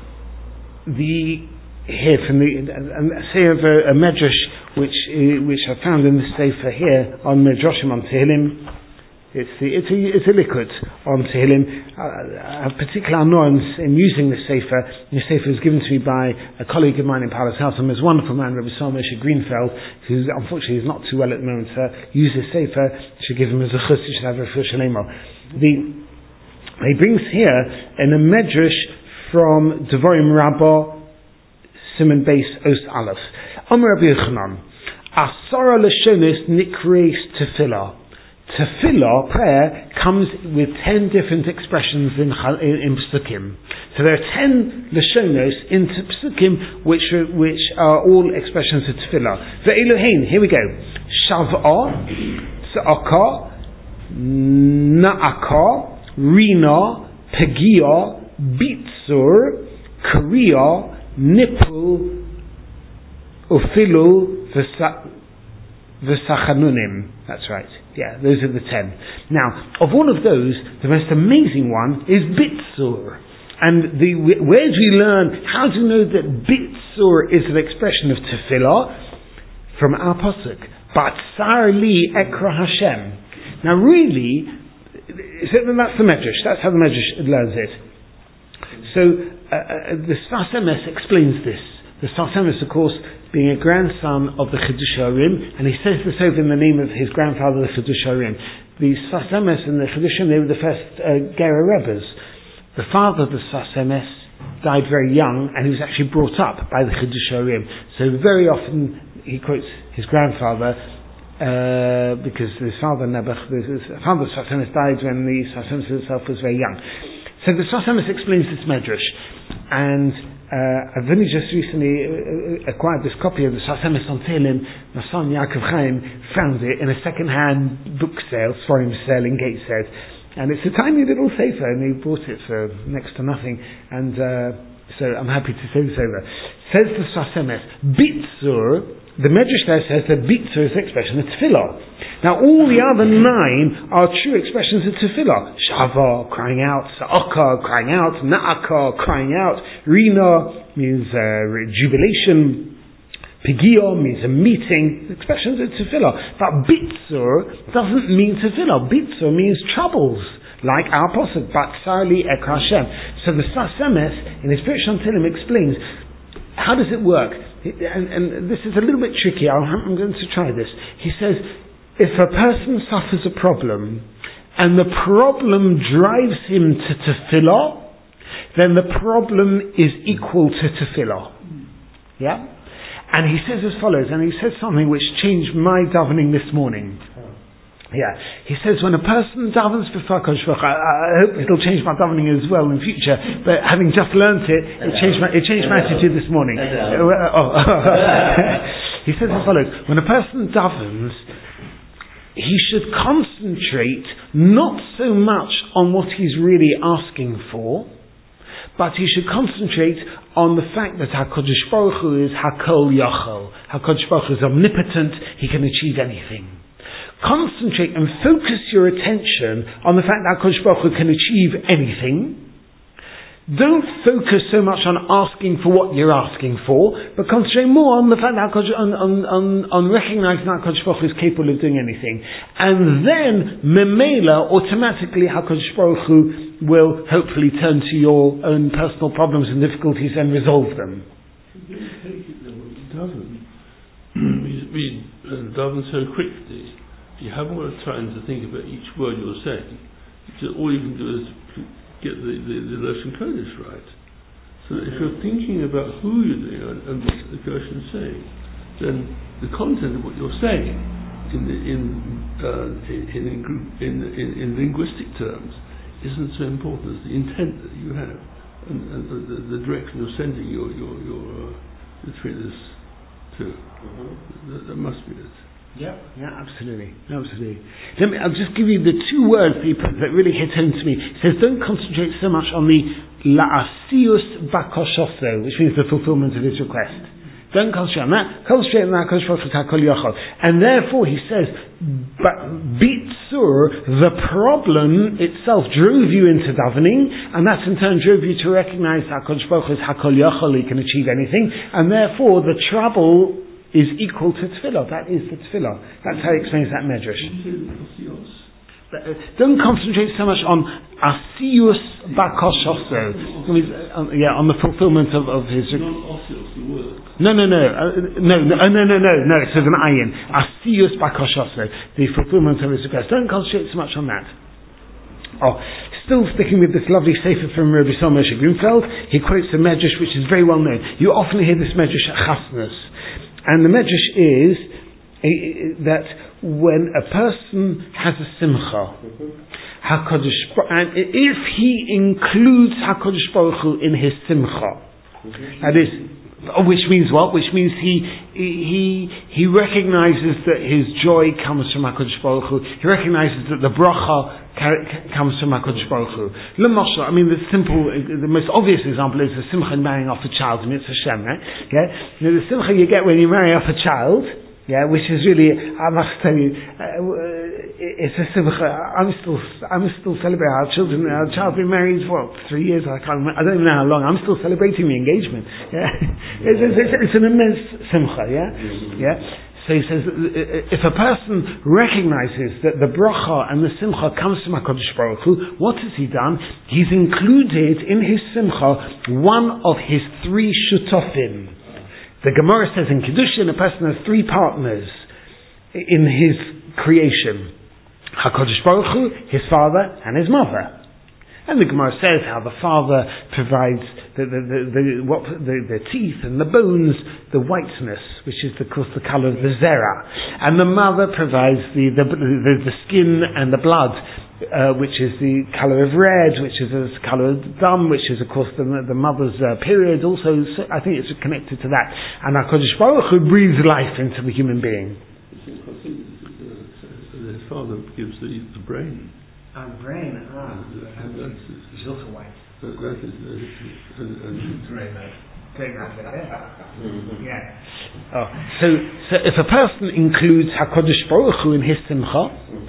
here from say of a medrash which I found in the Sefer here on Midrashim on Tehillim. It's a liquid on Tehillim. I have particular annoyance in using this Sefer. The Sefer was given to me by a colleague of mine in Palace House, and this wonderful man, Rabbi Saul Moshe Greenfeld, who unfortunately is not too well at the moment. Use this Sefer, should give him as a chus, should have a refuah shalemo. He brings here in a medrash from Devarim Rabbah, Siman Beis Os Aleph. Amar Rabbi Yochanan, Asara Lashonis Nikreis Tefillah. Tefillah, prayer, comes with 10 different expressions in Psukim. So there are 10 Lashonos in Psukim which are all expressions of Tefillah. Ve'elohein, here we go. Shav'ah, Tza'akah, Na'akah, Rina, Pegia, Bitzur, Kriya, Nipul, Ufilu, V'sachanunim. That's right. Yeah, those are the 10. Now, of all of those, the most amazing one is Bitzur. And where do we learn, how do you know that Bitzur is an expression of Tefillah? From our pasuk. Batsar li ekra Hashem. Now really, that's the Medrash. That's how the Medrash learns it. So the Sfas Emes explains this. The Sfas Emes, of course, being a grandson of the Chidush HaOrim, and he says this over in the name of his grandfather, the Chidush HaOrim. The Sfas Emes and the Chidush HaOrim, they were the first Gera Rebbes. The father of the Sfas Emes died very young, and he was actually brought up by the Chidush HaOrim. So very often he quotes his grandfather, because his father Nebuch, his father Sfas Emes died when the Sfas Emes himself was very young. So the Sfas Emes explains this Medrash, and I've only just recently acquired this copy of the Sfas Emes on Tehillim. My son Yaakov Chaim found it in a second-hand book sale, Sforim sale in Gateshead, and it's a tiny little sefer, and he bought it for next to nothing, and so I'm happy to say this over. Says the Sfas Emes, Bitzur. The Medrash there says that Bitzur is the expression of Tefillah. Now all the other 9 are true expressions of Tefillah. Shava, crying out. Sa'aka, crying out. Na'aka, crying out. Rina means jubilation. Pigio means a meeting. Expressions of Tefillah. But Bitzur doesn't mean Tefillah. Bitzur means troubles. Like our Pasuk, Batsar li ekra Hashem. So the Sfas Emes, in his Pirush Tehillim, explains, how does it work? And this is a little bit tricky. I'm going to try this. He says, if a person suffers a problem, and the problem drives him to tefillah, then the problem is equal to tefillah. Yeah? And he says as follows, and he says something which changed my davening this morning. Yeah, he says when a person davens before HaKadosh Baruch Hu, I hope it'll change my davening as well in future, but having just learnt it, it changed my attitude this morning. He says as follows, when a person davens, he should concentrate not so much on what he's really asking for, but he should concentrate on the fact that HaKadosh Baruch Hu is Hakol Yachol. HaKadosh Baruch Hu is omnipotent, he can achieve anything. Concentrate and focus your attention on the fact that HaKadosh Baruch Hu can achieve anything. Don't focus so much on asking for what you're asking for, but concentrate more on the fact that on recognizing that HaKadosh Baruch Hu is capable of doing anything. And then, memela, automatically HaKadosh Baruch Hu will hopefully turn to your own personal problems and difficulties and resolve them. He doesn't. We daven so quickly. You haven't got time to think about each word you're saying. All you can do is get the Lashon Kodesh right. So if you're thinking about who you're doing and what the person's saying, then the content of what you're saying in linguistic terms isn't so important as the intent that you have and the direction you're sending your traders to. That must be it. Yeah, absolutely. I'll just give you the 2 words that really hit home to me. It says, don't concentrate so much on the la'asius bakoshoso, which means the fulfillment of his request. Don't concentrate on that. Concentrate on that, and therefore he says, Bitzur, the problem itself drove you into davening, and that in turn drove you to recognize that HaKadosh Baruch Hu is Hakol Yachol, he can achieve anything, and therefore the trouble is equal to tefillah. That is the tefillah. That's how he explains that medrash. Don't concentrate so much on asius bakoshoso. On the fulfillment of his. No. It says an ayin. Asius bakoshoso, the fulfillment of his request. Don't concentrate so much on that. Still sticking with this lovely sefer from Rabbi Saul Moshe Grunfeld, he quotes a medrash which is very well known. You often hear this medrash at Chasnus. And the medrash is that when a person has a simcha, and if he includes HaKadosh Baruch Hu in his simcha, that is, which means what? Which means he recognizes that his joy comes from HaKadosh Baruch Hu. He recognizes that the bracha comes from HaKadosh Baruch Hu. The most obvious example is the simcha in marrying off a child, and it's Hashem, right? Yeah? The simcha you get when you marry off a child, yeah, which is really, I must tell you, it's a simcha. I'm still celebrating our children. Our child's been married for 3 years. I don't even know how long. I'm still celebrating the engagement. Yeah, it's an immense simcha. Yeah. So he says, if a person recognizes that the bracha and the simcha comes from HaKadosh Baruch Hu, what has he done? He's included in his simcha one of his three shutofim. The Gemara says in Kiddushin, a person has three partners in his creation. HaKadosh Baruch Hu, his father, and his mother. And the Gemara says how the father provides the teeth and the bones, the whiteness, which is of course the colour of the zera, and the mother provides the skin and the blood, which is the colour of red, which is the colour of dam, which is of course the mother's period. Also, so I think it's connected to that. And HaKadosh Baruch Hu breathes life into the human being. The father gives the brain. The brain, which is also white. That is So if a person includes HaKadosh Baruch Hu in his simcha,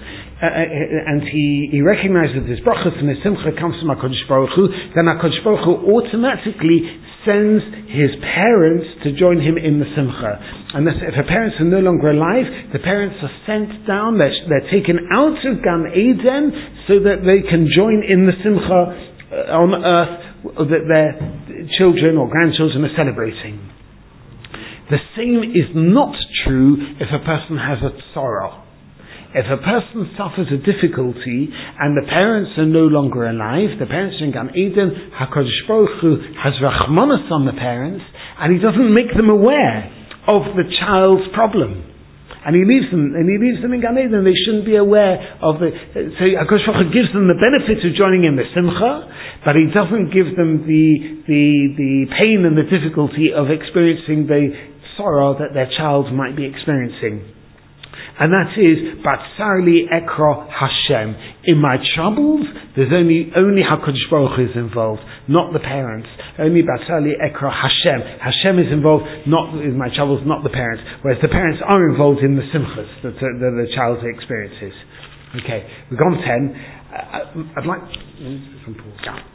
and he recognizes his brachas and his simcha comes from HaKadosh Baruch Hu, then HaKadosh Baruch Hu automatically sends his parents to join him in the simcha. And if the parents are no longer alive, the parents are sent down, they're taken out of Gan Eden so that they can join in the simcha on earth that their children or grandchildren are celebrating. The same is not true if a person has a tzara. If a person suffers a difficulty and the parents are no longer alive, the parents are in Gan Eden, HaKadosh Baruch Hu has rachmanas on the parents, and he doesn't make them aware of the child's problem. And he leaves them in Gan Eden. They shouldn't be aware of the. So HaKadosh Baruch Hu gives them the benefit of joining in the simcha, but he doesn't give them the pain and the difficulty of experiencing the sorrow that their child might be experiencing. And that is, Batsarli Ekra Hashem. In my troubles, there's only HaKadosh Baruch Hu is involved, not the parents. Only Batsarli Ekra Hashem. Hashem is involved, not in my troubles, not the parents. Whereas the parents are involved in the simchas that the child experiences. Okay, we've gone 10. I'd like some pause.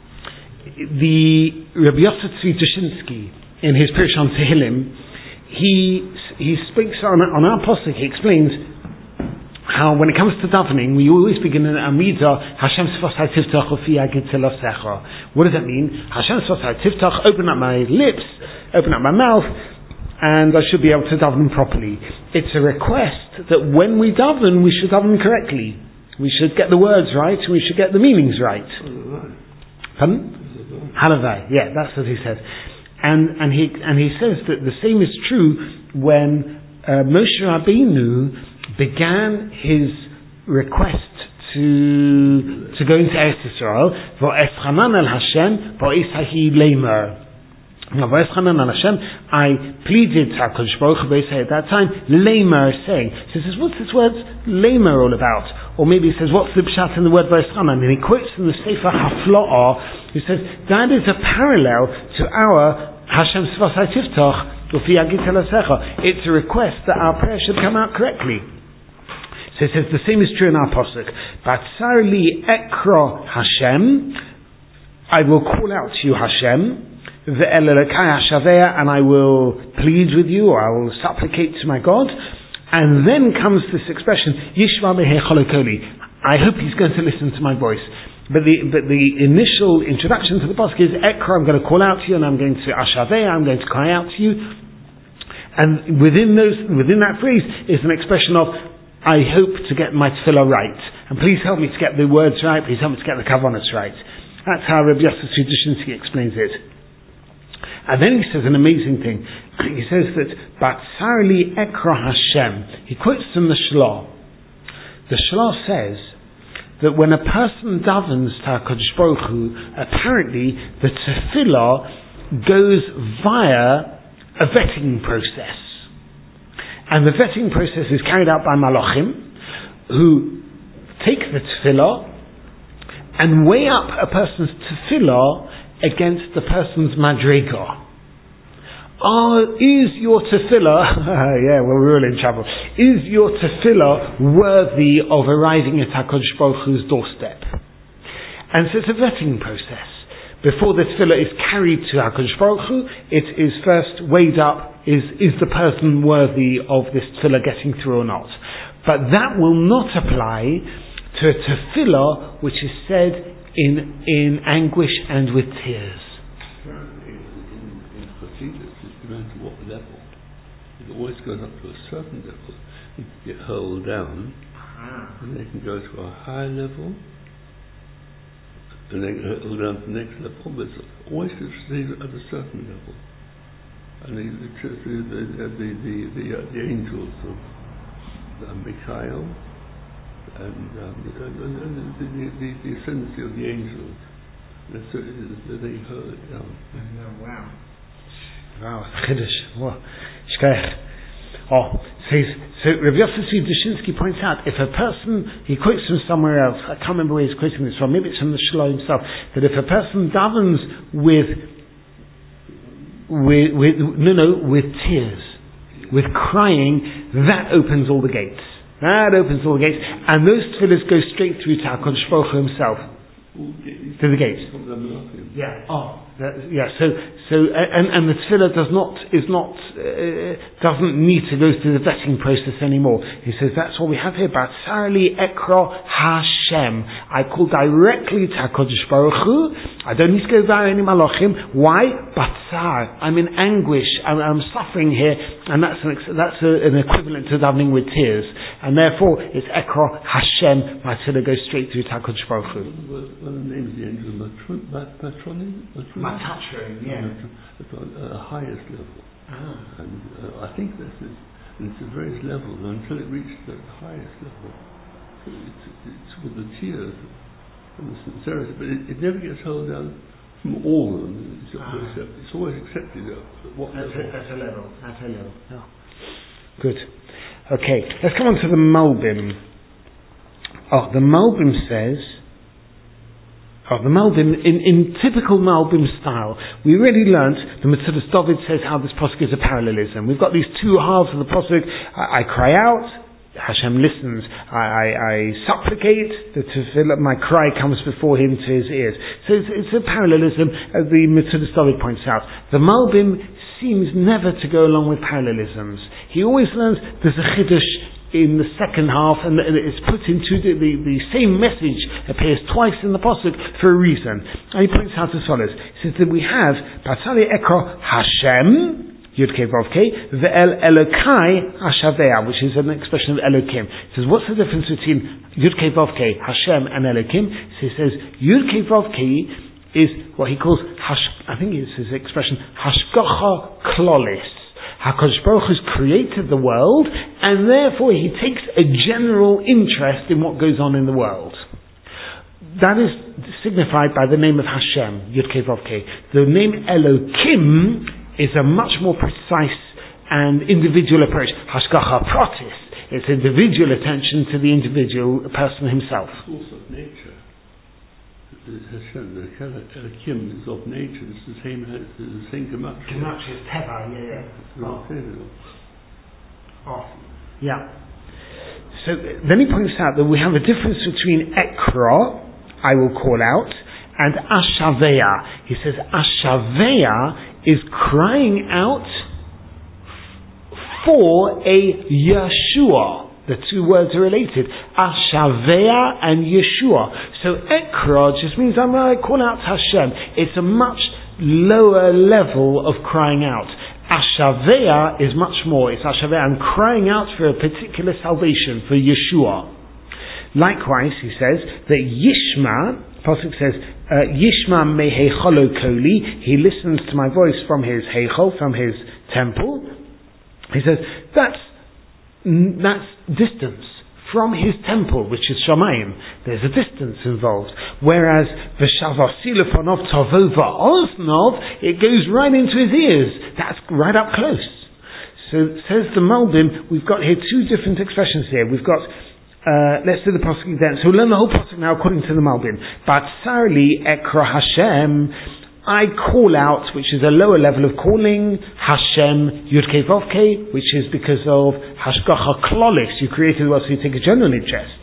The Rabbi Yosef Tzvi Dushinsky, in his Pirush on Tehillim, he speaks on our posuk. He explains how when it comes to davening, we always begin in Amidah, Hashem Sfasai Tiftach Ufi Agid Telosecha. What does that mean? Hashem Sfasai Tiftach, open up my lips, open up my mouth, and I should be able to daven properly. It's a request that when we daven, we should daven correctly. We should get the words right, we should get the meanings right. Pardon? Halavai. Yeah, that's what he says. And he says that the same is true when Moshe Rabbeinu began his request to go into Eretz Yisrael. V'eschanan el Hashem v'esahi leimer. V'eschanan el Hashem, I pleaded to HaKadosh Baruch Hu at that time, leimer, saying. So he says, what's this word leimer all about? Or maybe he says, what's the pshat in the word v'eschanan? And he quotes from the Sefer Hafla'ah, who says, that is a parallel to our Hashem Sfasai Tiftach Ufi Agid Telosecha. It's a request that our prayer should come out correctly. So it says the same is true in our posuk. Batsar li ekro Hashem, I will call out to you Hashem, ve'el Elokai hashavea, and I will plead with you, or I will supplicate to my God. And then comes this expression, Yishma behe cholokoli. I hope he's going to listen to my voice. But the initial introduction to the posuk is ekro, I'm going to call out to you, and I'm going to hashavea, I'm going to cry out to you. And within that phrase is an expression of, I hope to get my tefillah right. And please help me to get the words right. Please help me to get the kavanos right. That's how Rabbi Yosef Tzvi Dushinsky explains it. And then he says an amazing thing. He says that, Batsar li ekra Hashem. He quotes from the Shlah. The Shlah says that when a person davens to HaKadosh Baruch Hu, apparently the tefillah goes via a vetting process. And the vetting process is carried out by malachim, who take the tefillah and weigh up a person's tefillah against the person's madrega. Is your tefillah, yeah, well, we're all in trouble. Is your tefillah worthy of arriving at HaKadosh Baruch Hu's doorstep? And so it's a vetting process. before the tefillah is carried to HaKadosh Baruch Hu, it is first weighed up, is the person worthy of this tefillah getting through or not. But that will not apply to a tefillah which is said in anguish and with tears. In procedures, it depends on what level. It always goes up to a certain level. You can get hurled down, and they can go to a higher level, and then hurl down to the next level, but it's always stays at a certain level. And the angels of Michael and the ascendancy of the angels, they hurl it down. Wow. Wow, Chiddush. Wow. Shkech. So Rav Yosef Dushinsky points out, if a person, he quotes from somewhere else, I can't remember where he's quoting this from, maybe it's from the Shlomo himself, that if a person davens with tears, with crying, that opens all the gates. That opens all the gates, and those tefillahs go straight through to HaKadosh Baruch Hu himself. To the gates. Yeah. So the tefillah doesn't need to go through the vetting process anymore. He says that's what we have here. Batsarli ekro Hashem. I call directly to HaKadosh Baruch Hu. I don't need to go via any malachim. Why? Batsar. I'm in anguish. I'm suffering here, and that's an equivalent to davening with tears. And therefore, it's ekro Hashem. My tefillah goes straight through to HaKadosh Baruch Hu. One of the names of the angel, Matronim? Matatron, yeah. At the highest level. And I think this is, and it's at various levels until it reaches the highest level. So it's with the tears and the sincerity, but it never gets held down from all of them. It's always accepted at what level. At a level. Yeah. Good. Okay, let's come on to the Malbim. The Malbim says, the Malbim, in typical Malbim style, we already learnt, the Metzudas David says how this pasuk is a parallelism. We've got these two halves of the pasuk. I cry out, Hashem listens. I supplicate, my cry comes before him to his ears. So it's a parallelism, as the Metzudas David points out. The Malbim seems never to go along with parallelisms. He always learns there's a chiddush in the second half, and it's put into the same message appears twice in the pasuk for a reason. And he points out as follows. He says that we have Batsali Ekro Hashem Yud-Kei Vav-Kei Ve'el Elokai Hashavea, which is an expression of Elokim. He says, what's the difference between Yud-Kei Vav-Kei, Hashem, and Elokim? So he says Yud-Kei Vav-Kei is what he calls I think it's his expression Hashgacha Klolis. HaKadosh Baruch Hu has created the world, and therefore he takes a general interest in what goes on in the world. That is signified by the name of Hashem, Yud-Kei Vav-Kei. The name Elokim is a much more precise and individual approach. Hashgacha Pratis. It's individual attention to the individual person himself. It's also nature. Hashem, the Elokim is of nature. It's the same gematria. Gematria is Teva, yeah. So then he points out that we have a difference between Ekra, I will call out, and Ashavea. He says Ashavea is crying out for a Yeshua. The two words are related. Ashavea and Yeshua. So Ekra just means I call out to Hashem. It's a much lower level of crying out. Ashavea is much more. It's Ashavea. I'm crying out for a particular salvation, for Yeshua. Likewise, he says that Yishma, Pasuk says, Yishma me heicholo koli. He listens to my voice from his heichol, from his temple. He says that's distance from his temple, which is Shamayim. There's a distance involved. Whereas V'shavasi lefonov tavo va'oznov, it goes right into his ears. That's right up close. So says the Malbim, we've got here two different expressions here. We've got let's do the pasuk then. So we'll learn the whole pasuk now according to the Malbim. Batsarli ekra Hashem, I call out, which is a lower level of calling, Hashem Yud-Kei Vav-Kei, which is because of Hashgacha Klolis, you created the world, so you take a general interest.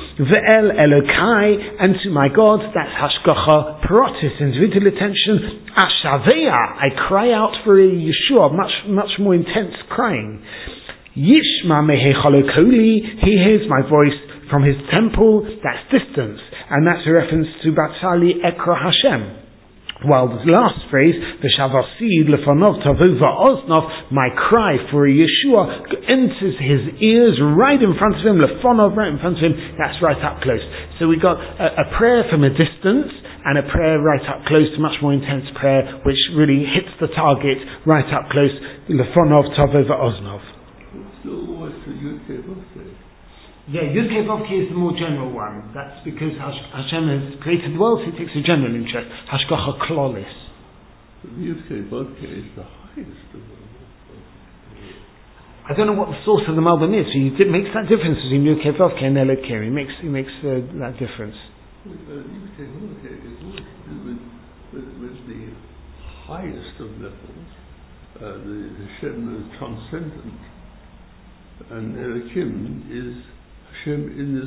Ve'el Elokai, and to my God, that's hashgacha parotis, individual attention. Ashavea, I cry out for a Yeshua, much more intense crying. Yishma mehechalokoli, he hears my voice from his temple, that's distance, and that's a reference to Batsali Ekra Hashem. While the last phrase, V'shavasi lefanov tavu va'oznov, my cry for a Yeshua enters his ears right in front of him, lefanov, right in front of him, that's right up close. So we got a prayer from a distance, and a prayer right up close, much more intense prayer, which really hits the target right up close, lefanov tavu va'oznov. So what's the Yud-Kei-Vav-Kei? Yeah, Yud-Kei-Vav-Kei is the more general one. That's because Hashem has created the world, so he takes a general interest. Hashgacha klolis. Yud-Kei-Vav-Kei is the highest of them. I don't know what the source of the Malbim is. So it makes that difference between Yud-Kei-Vav-Kei and Elokei. He makes that difference. Yud-Kei-Vav-Kei is with the highest of levels. The Hashem is transcendent, and Elokim is Hashem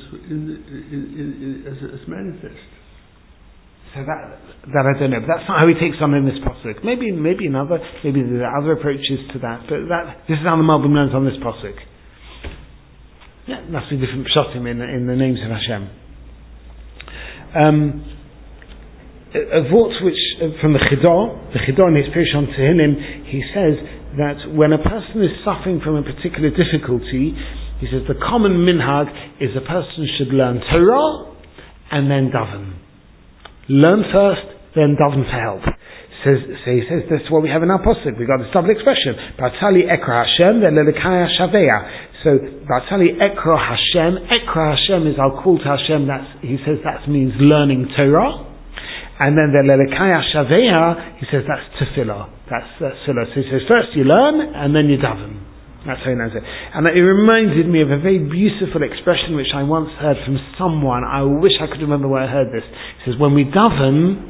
as manifest. So that I don't know, but that's not how he takes on in this pasuk. Maybe there are other approaches to that, but this is how the Malbim learns on this pasuk. Yeah, must be different pshatim in the names of Hashem. A vort which from the Chidah in his Pirush on Tehillim, he says that when a person is suffering from a particular difficulty, he says the common minhag is a person should learn Torah and then daven. Learn first, then daven for help. So he says that's what we have in our pasuk. We got this double expression: Batzali Ekra Hashem, ve'Elokei Ashavea. So Batzali Ekra Hashem. Ekra Hashem is our call to Hashem. He says that means learning Torah. And then ve'Elokei Ashavea, he says that's tefillah. That's tefillah. So he says first you learn and then you daven. That's how he knows it. And it reminded me of a very beautiful expression which I once heard from someone. I wish I could remember where I heard this. He says, when we daven,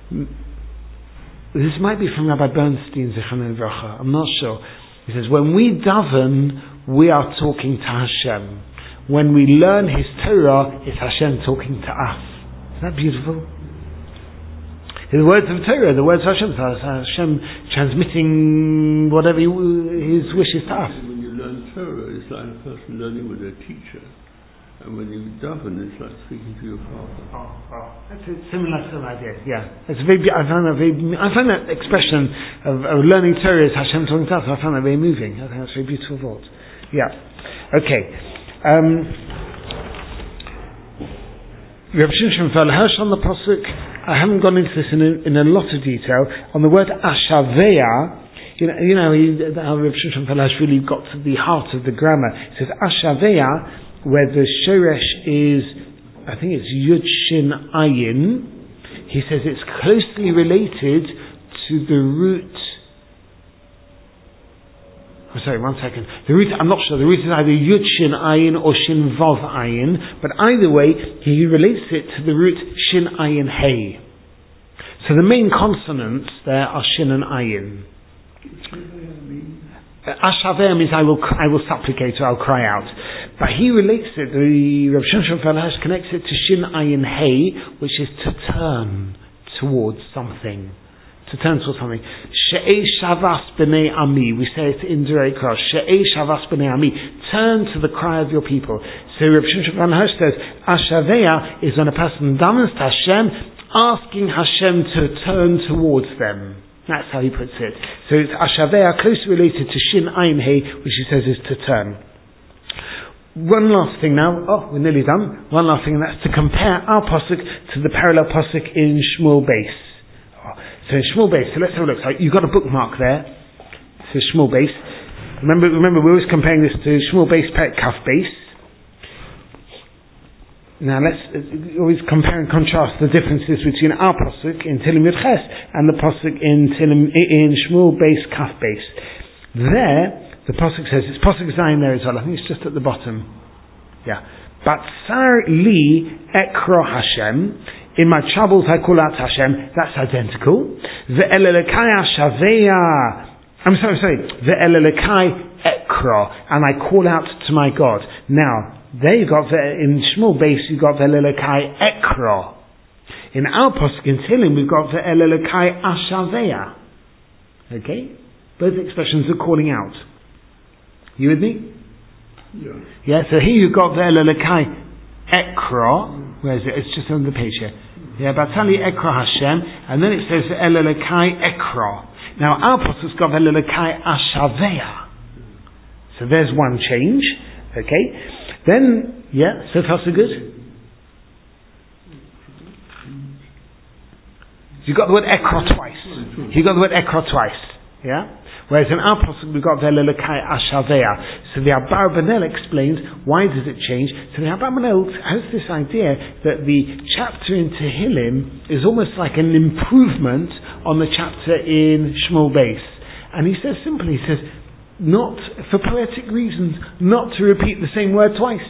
this might be from Rabbi Bernstein, Zichrono Livracha, I'm not sure. He says, when we daven, we are talking to Hashem. When we learn His Torah, it's Hashem talking to us. Isn't that beautiful? The words of Torah, the words of Hashem, Hashem transmitting whatever His wishes to us. When you learn Torah, it's like a person learning with a teacher. And when you daven, it's like speaking to your father. That's a similar idea, yeah. It's I find that expression of learning Torah is Hashem talking to us, I find that very moving. I think that's a very beautiful thought. Yeah. Okay. Reb Shimshon Feld Hirsch on the pasuk. I haven't gone into this in a lot of detail. On the word Ashavea, you know how Reb Shimshon Feld Hirsch really got to the heart of the grammar. It says Ashavea, where the shoresh is, I think it's Yud Shin Ayin. He says it's closely related to the root. Oh, sorry, one second. The root, I'm not sure. The root is either Yud Shin Ayin or Shin Vav Ayin, but either way, he relates it to the root Shin Ayin Hey. So the main consonants there are Shin and Ayin. Ashaveh means I will supplicate or I'll cry out. But he relates it, the Reb Shimshon Feld Hirsch connects it to Shin Ayin Hey, which is to turn towards something. To turn towards something. She'ei shavas b'nei ami. We say it in Durei Cross. She'ei shavas b'nei ami. Turn to the cry of your people. So Reb Shimshon Feld Hirsch says, Ashaveh is when a person davens to Hashem, asking Hashem to turn towards them. That's how he puts it. So it's Ashaveh, closely related to Shin Ayin Hey, which he says is to turn. One last thing now. Oh, we're nearly done. One last thing, and that's to compare our pasuk to the parallel pasuk in Shmuel Beis. So in Shmuel Beis, so let's have a look. So you've got a bookmark there. So Shmuel Beis. Remember, we're always comparing this to Shmuel Beis Perek Kaf Beis. Now let's always compare and contrast the differences between our pasuk in Tehillim Yud Ches and the pasuk in Shmuel Beis Kaf Beis. There, the pasuk says, it's pasuk Zayin there as well. I think it's just at the bottom. Yeah. Batsar li ekro Hashem. In my troubles I call out to Hashem. That's identical. Ve'elokei Ashavea. I'm sorry. Ve'elokei ekro. And I call out to my God. Now, there you got, in Shmuel base, you got Ve'elekai Ekra. In our Pasuk in Tehillim, we've got Ve'elekai Ashavea. Okay? Both expressions are calling out. You with me? Yeah, so here you've got Ve'elekai Ekra. Where is it? It's just on the page here. Yeah, Batali Ekra Hashem, and then it says Ve'elekai Ekra. Now our Pasuk's got Ve'elekai Ashavea. So there's one change. Okay? Then, yeah, so far so good? You got the word Ekra twice. You got the word Ekra twice. Yeah? Whereas in our Pasuk we've got Ve'elekai Ashavea. So the Abar Banel explains why does it change. So the Abar Banel has this idea that the chapter in Tehillim is almost like an improvement on the chapter in Shmuel Beis. And he says simply, he says, not, for poetic reasons, not to repeat the same word twice.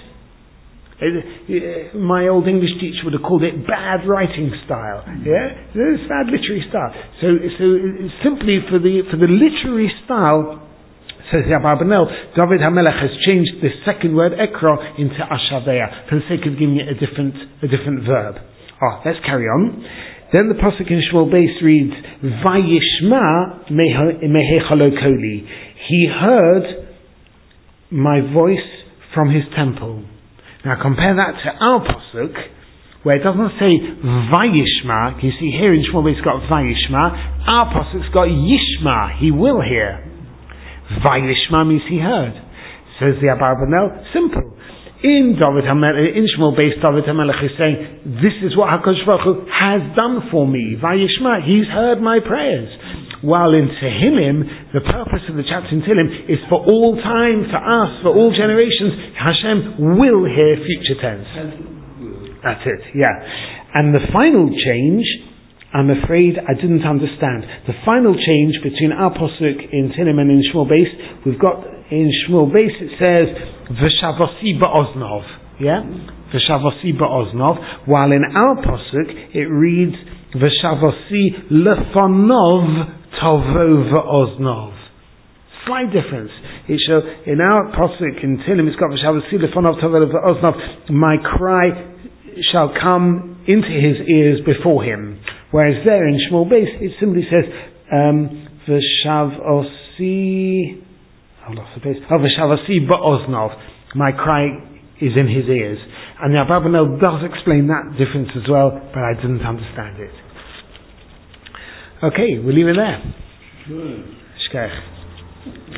My old English teacher would have called it bad writing style. Yeah? It's bad literary style. So simply for the literary style, says the Abar Banel, David HaMelech has changed the second word, Ekra, into Ashavea, for the sake of giving it a different verb. Let's carry on. Then the pasuk in Shmuel Beis reads, Vayishma mehechalo koli. He heard my voice from his temple. Now compare that to our pasuk, where it doesn't say Vayishma. Can you see here in Shmuel Beis it's got Vayishma. Our pasuk's got Yishma. He will hear. Vayishma means he heard. Says the Abar Banel, simple. In Shmuel Beis, David HaMelech is saying, this is what HaKadosh Baruch Hu has done for me. Vayishma, he's heard my prayers. While in Tehillim, the purpose of the chapter in Tehillim is for all time, for us, for all generations. Hashem will hear, future tense. That's it, yeah. And the final change, I'm afraid I didn't understand. The final change between our pasuk in Tehillim and in Shmuel Beis, we've got in Shmuel Beis it says V'shavasi ba'oznov, yeah, V'shavasi ba'oznov. While in our pasuk it reads V'shavasi lefanov tavo va'oznov. Slight difference. In our pasuk in Tehillim it's got V'shavasi lefanov tavo va'oznov. My cry shall come into his ears before him. Whereas there in Shmuel Beis it simply says V'shavasi. V'shavasi ba'oznov. My cry is in his ears. And the Abar Banel does explain that difference as well, but I didn't understand it. Okay, we'll leave it there. Shkech.